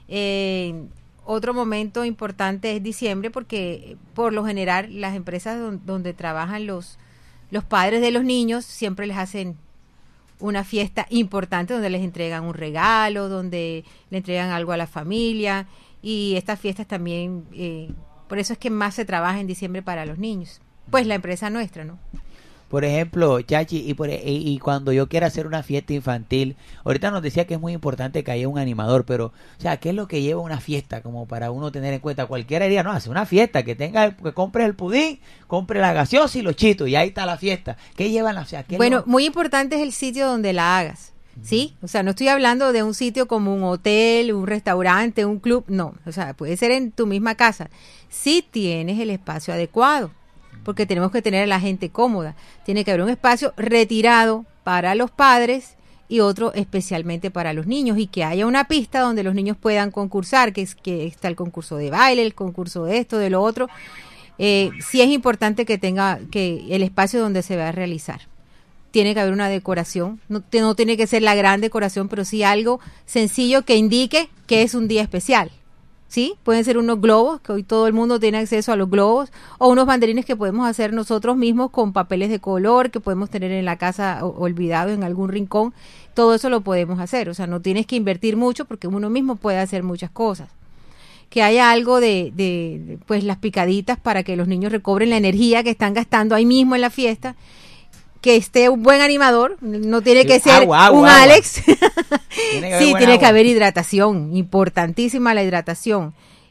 Eh, otro momento importante es diciembre, porque por lo general las empresas don, donde trabajan los, los padres de los niños siempre les hacen una fiesta importante donde les entregan un regalo, donde le entregan algo a la familia, y estas fiestas también, eh, por eso es que más se trabaja en diciembre para los niños, pues la empresa nuestra, ¿no? Por ejemplo, Chachi, y, por, y, y cuando yo quiera hacer una fiesta infantil, ahorita nos decía que es muy importante que haya un animador, pero, o sea, ¿qué es lo que lleva una fiesta? Como para uno tener en cuenta, cualquiera diría, no, hace una fiesta, que tenga, que compre el pudín, compre la gaseosa y los chitos, y ahí está la fiesta. ¿Qué llevan la fiesta? Bueno, lo... muy importante es el sitio donde la hagas, ¿sí? O sea, no estoy hablando de un sitio como un hotel, un restaurante, un club, no, o sea, puede ser en tu misma casa, si tienes el espacio adecuado, porque tenemos que tener a la gente cómoda. Tiene que haber un espacio retirado para los padres y otro especialmente para los niños, y que haya una pista donde los niños puedan concursar, que es que está el concurso de baile, el concurso de esto, de lo otro. Eh, sí es importante que tenga que el espacio donde se va a realizar. Tiene que haber una decoración, no, no tiene que ser la gran decoración, pero sí algo sencillo que indique que es un día especial. ¿Sí? Pueden ser unos globos, que hoy todo el mundo tiene acceso a los globos, o unos banderines que podemos hacer nosotros mismos con papeles de color, que podemos tener en la casa olvidados en algún rincón. Todo eso lo podemos hacer, o sea, no tienes que invertir mucho porque uno mismo puede hacer muchas cosas. Que haya algo de, de pues las picaditas para que los niños recobren la energía que están gastando ahí mismo en la fiesta. Que esté un buen animador, no tiene que ser agua, agua, un agua. Alex. Tiene que sí, tiene agua. que haber hidratación, importantísima la hidratación.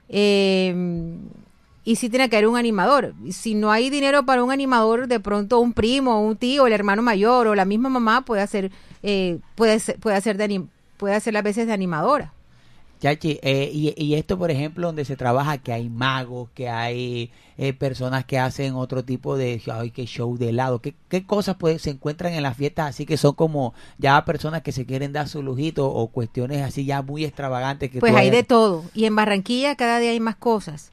Eh, y sí tiene que haber un animador. Si no hay dinero para un animador, de pronto un primo, un tío, el hermano mayor o la misma mamá puede hacer, eh, puede ser, puede hacer de anim, puede hacer las veces de animadora. Chachi, eh, y, y esto, por ejemplo, donde se trabaja, que hay magos, que hay eh, personas que hacen otro tipo de ay, que show de helado, ¿qué, qué cosas pues, se encuentran en las fiestas así que son como ya personas que se quieren dar su lujito o cuestiones así ya muy extravagantes? Que pues hay hayas... de todo, y en Barranquilla cada día hay más cosas.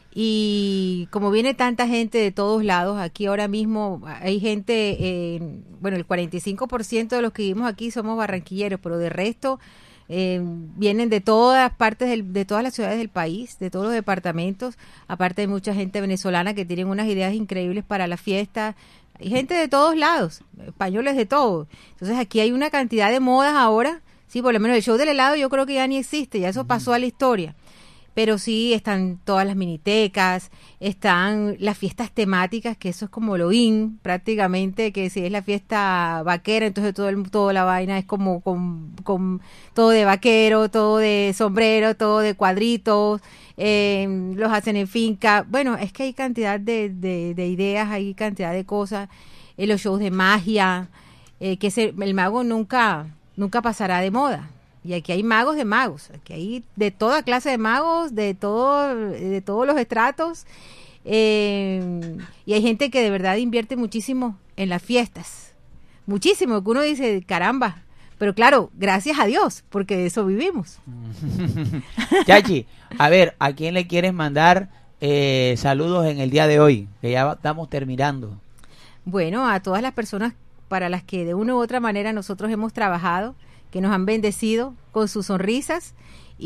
Y como viene tanta gente de todos lados, aquí ahora mismo hay gente, eh, bueno, el cuarenta y cinco por ciento de los que vivimos aquí somos barranquilleros, pero de resto... Eh, vienen de todas partes del, de todas las ciudades del país, de todos los departamentos. Aparte hay mucha gente venezolana que tienen unas ideas increíbles para la fiesta. Hay gente de todos lados, españoles de todo. Entonces aquí hay una cantidad de modas ahora. Sí, por lo menos el show del helado yo creo que ya ni existe, ya eso pasó a la historia. Pero sí están todas las minitecas, están las fiestas temáticas, que eso es como lo in, prácticamente, que si es la fiesta vaquera, entonces todo el, toda la vaina es como con, con todo de vaquero, todo de sombrero, todo de cuadritos, eh, los hacen en finca. Bueno, es que hay cantidad de, de, de ideas, hay cantidad de cosas, eh, los shows de magia, eh, que ese, el mago nunca, nunca pasará de moda. Y aquí hay magos de magos, aquí hay de toda clase de magos, de todo, de todos los estratos, eh, y hay gente que de verdad invierte muchísimo en las fiestas, muchísimo, que uno dice, caramba, pero claro, gracias a Dios, porque de eso vivimos. Chachi, a ver, ¿a quién le quieres mandar eh, saludos en el día de hoy? Que ya estamos terminando. Bueno, a todas las personas para las que de una u otra manera nosotros hemos trabajado, que nos han bendecido con sus sonrisas.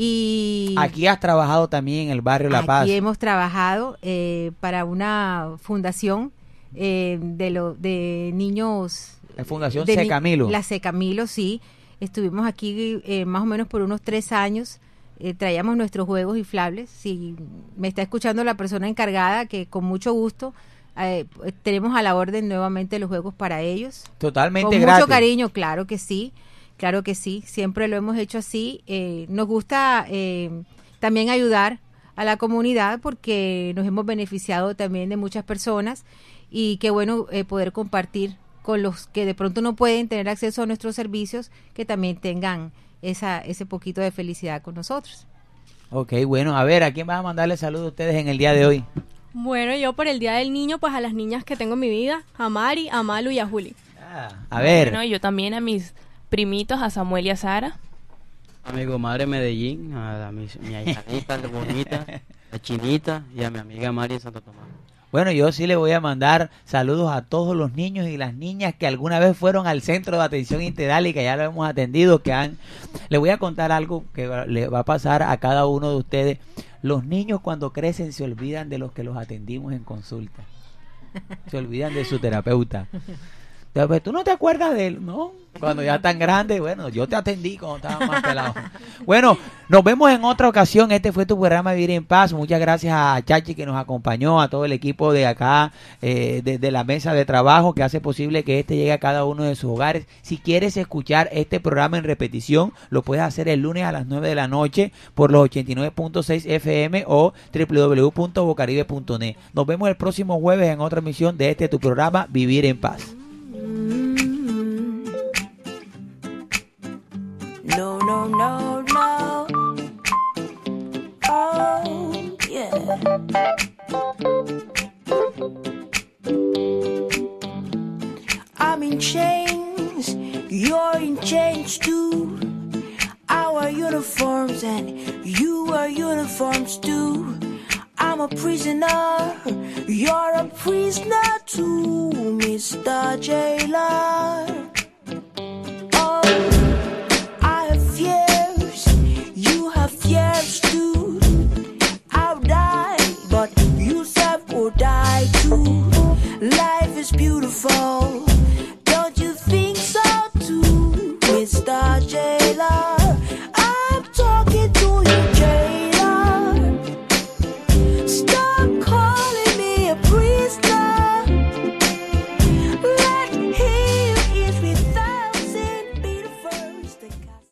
Y aquí has trabajado también en el barrio La Paz. Aquí hemos trabajado eh, para una fundación eh, de lo, de niños. La Fundación de C. Camilo. La C. Camilo, sí. Estuvimos aquí eh, más o menos por unos tres años. Eh, traíamos nuestros juegos inflables. Si me está escuchando la persona encargada, que con mucho gusto eh, tenemos a la orden nuevamente los juegos para ellos. Totalmente con gratis. Con mucho cariño, claro que sí. Claro que sí, siempre lo hemos hecho así. Eh, nos gusta eh, también ayudar a la comunidad porque nos hemos beneficiado también de muchas personas y qué bueno eh, poder compartir con los que de pronto no pueden tener acceso a nuestros servicios, que también tengan esa ese poquito de felicidad con nosotros. Ok, bueno, a ver, ¿a quién van a mandarle saludos a ustedes en el día de hoy? Bueno, yo por el Día del Niño, pues a las niñas que tengo en mi vida, a Mari, a Malu y a Juli. Ah, a ver. Bueno, yo también a mis primitos, a Samuel y a Sara. A mi comadre Medellín, a, a mi, mi ahijanita bonita, a Chinita y a mi amiga Mari en Santo Tomás. Bueno, yo sí le voy a mandar saludos a todos los niños y las niñas que alguna vez fueron al centro de atención integral y que ya lo hemos atendido, que han... Le voy a contar algo que va, le va a pasar a cada uno de ustedes. Los niños cuando crecen se olvidan de los que los atendimos en consulta. Se olvidan de su terapeuta. Entonces, ¿tú no te acuerdas de él? No, cuando ya tan grande, bueno, yo te atendí cuando estaba más pelado. Bueno, nos vemos en otra ocasión. Este fue tu programa Vivir en Paz. Muchas gracias a Chachi que nos acompañó, a todo el equipo de acá, eh, de, de la mesa de trabajo que hace posible que este llegue a cada uno de sus hogares. Si quieres escuchar este programa en repetición, lo puedes hacer el lunes a las nueve de la noche por los ochenta y nueve punto seis F M o doble u doble u doble u punto bocaribe punto net. Nos vemos el próximo jueves en otra emisión de este tu programa Vivir en Paz. No, no, no, no. Oh, yeah. I'm in chains. You're in chains too. Our uniforms and you are uniforms too. I'm a prisoner, you're a prisoner too, Mister J.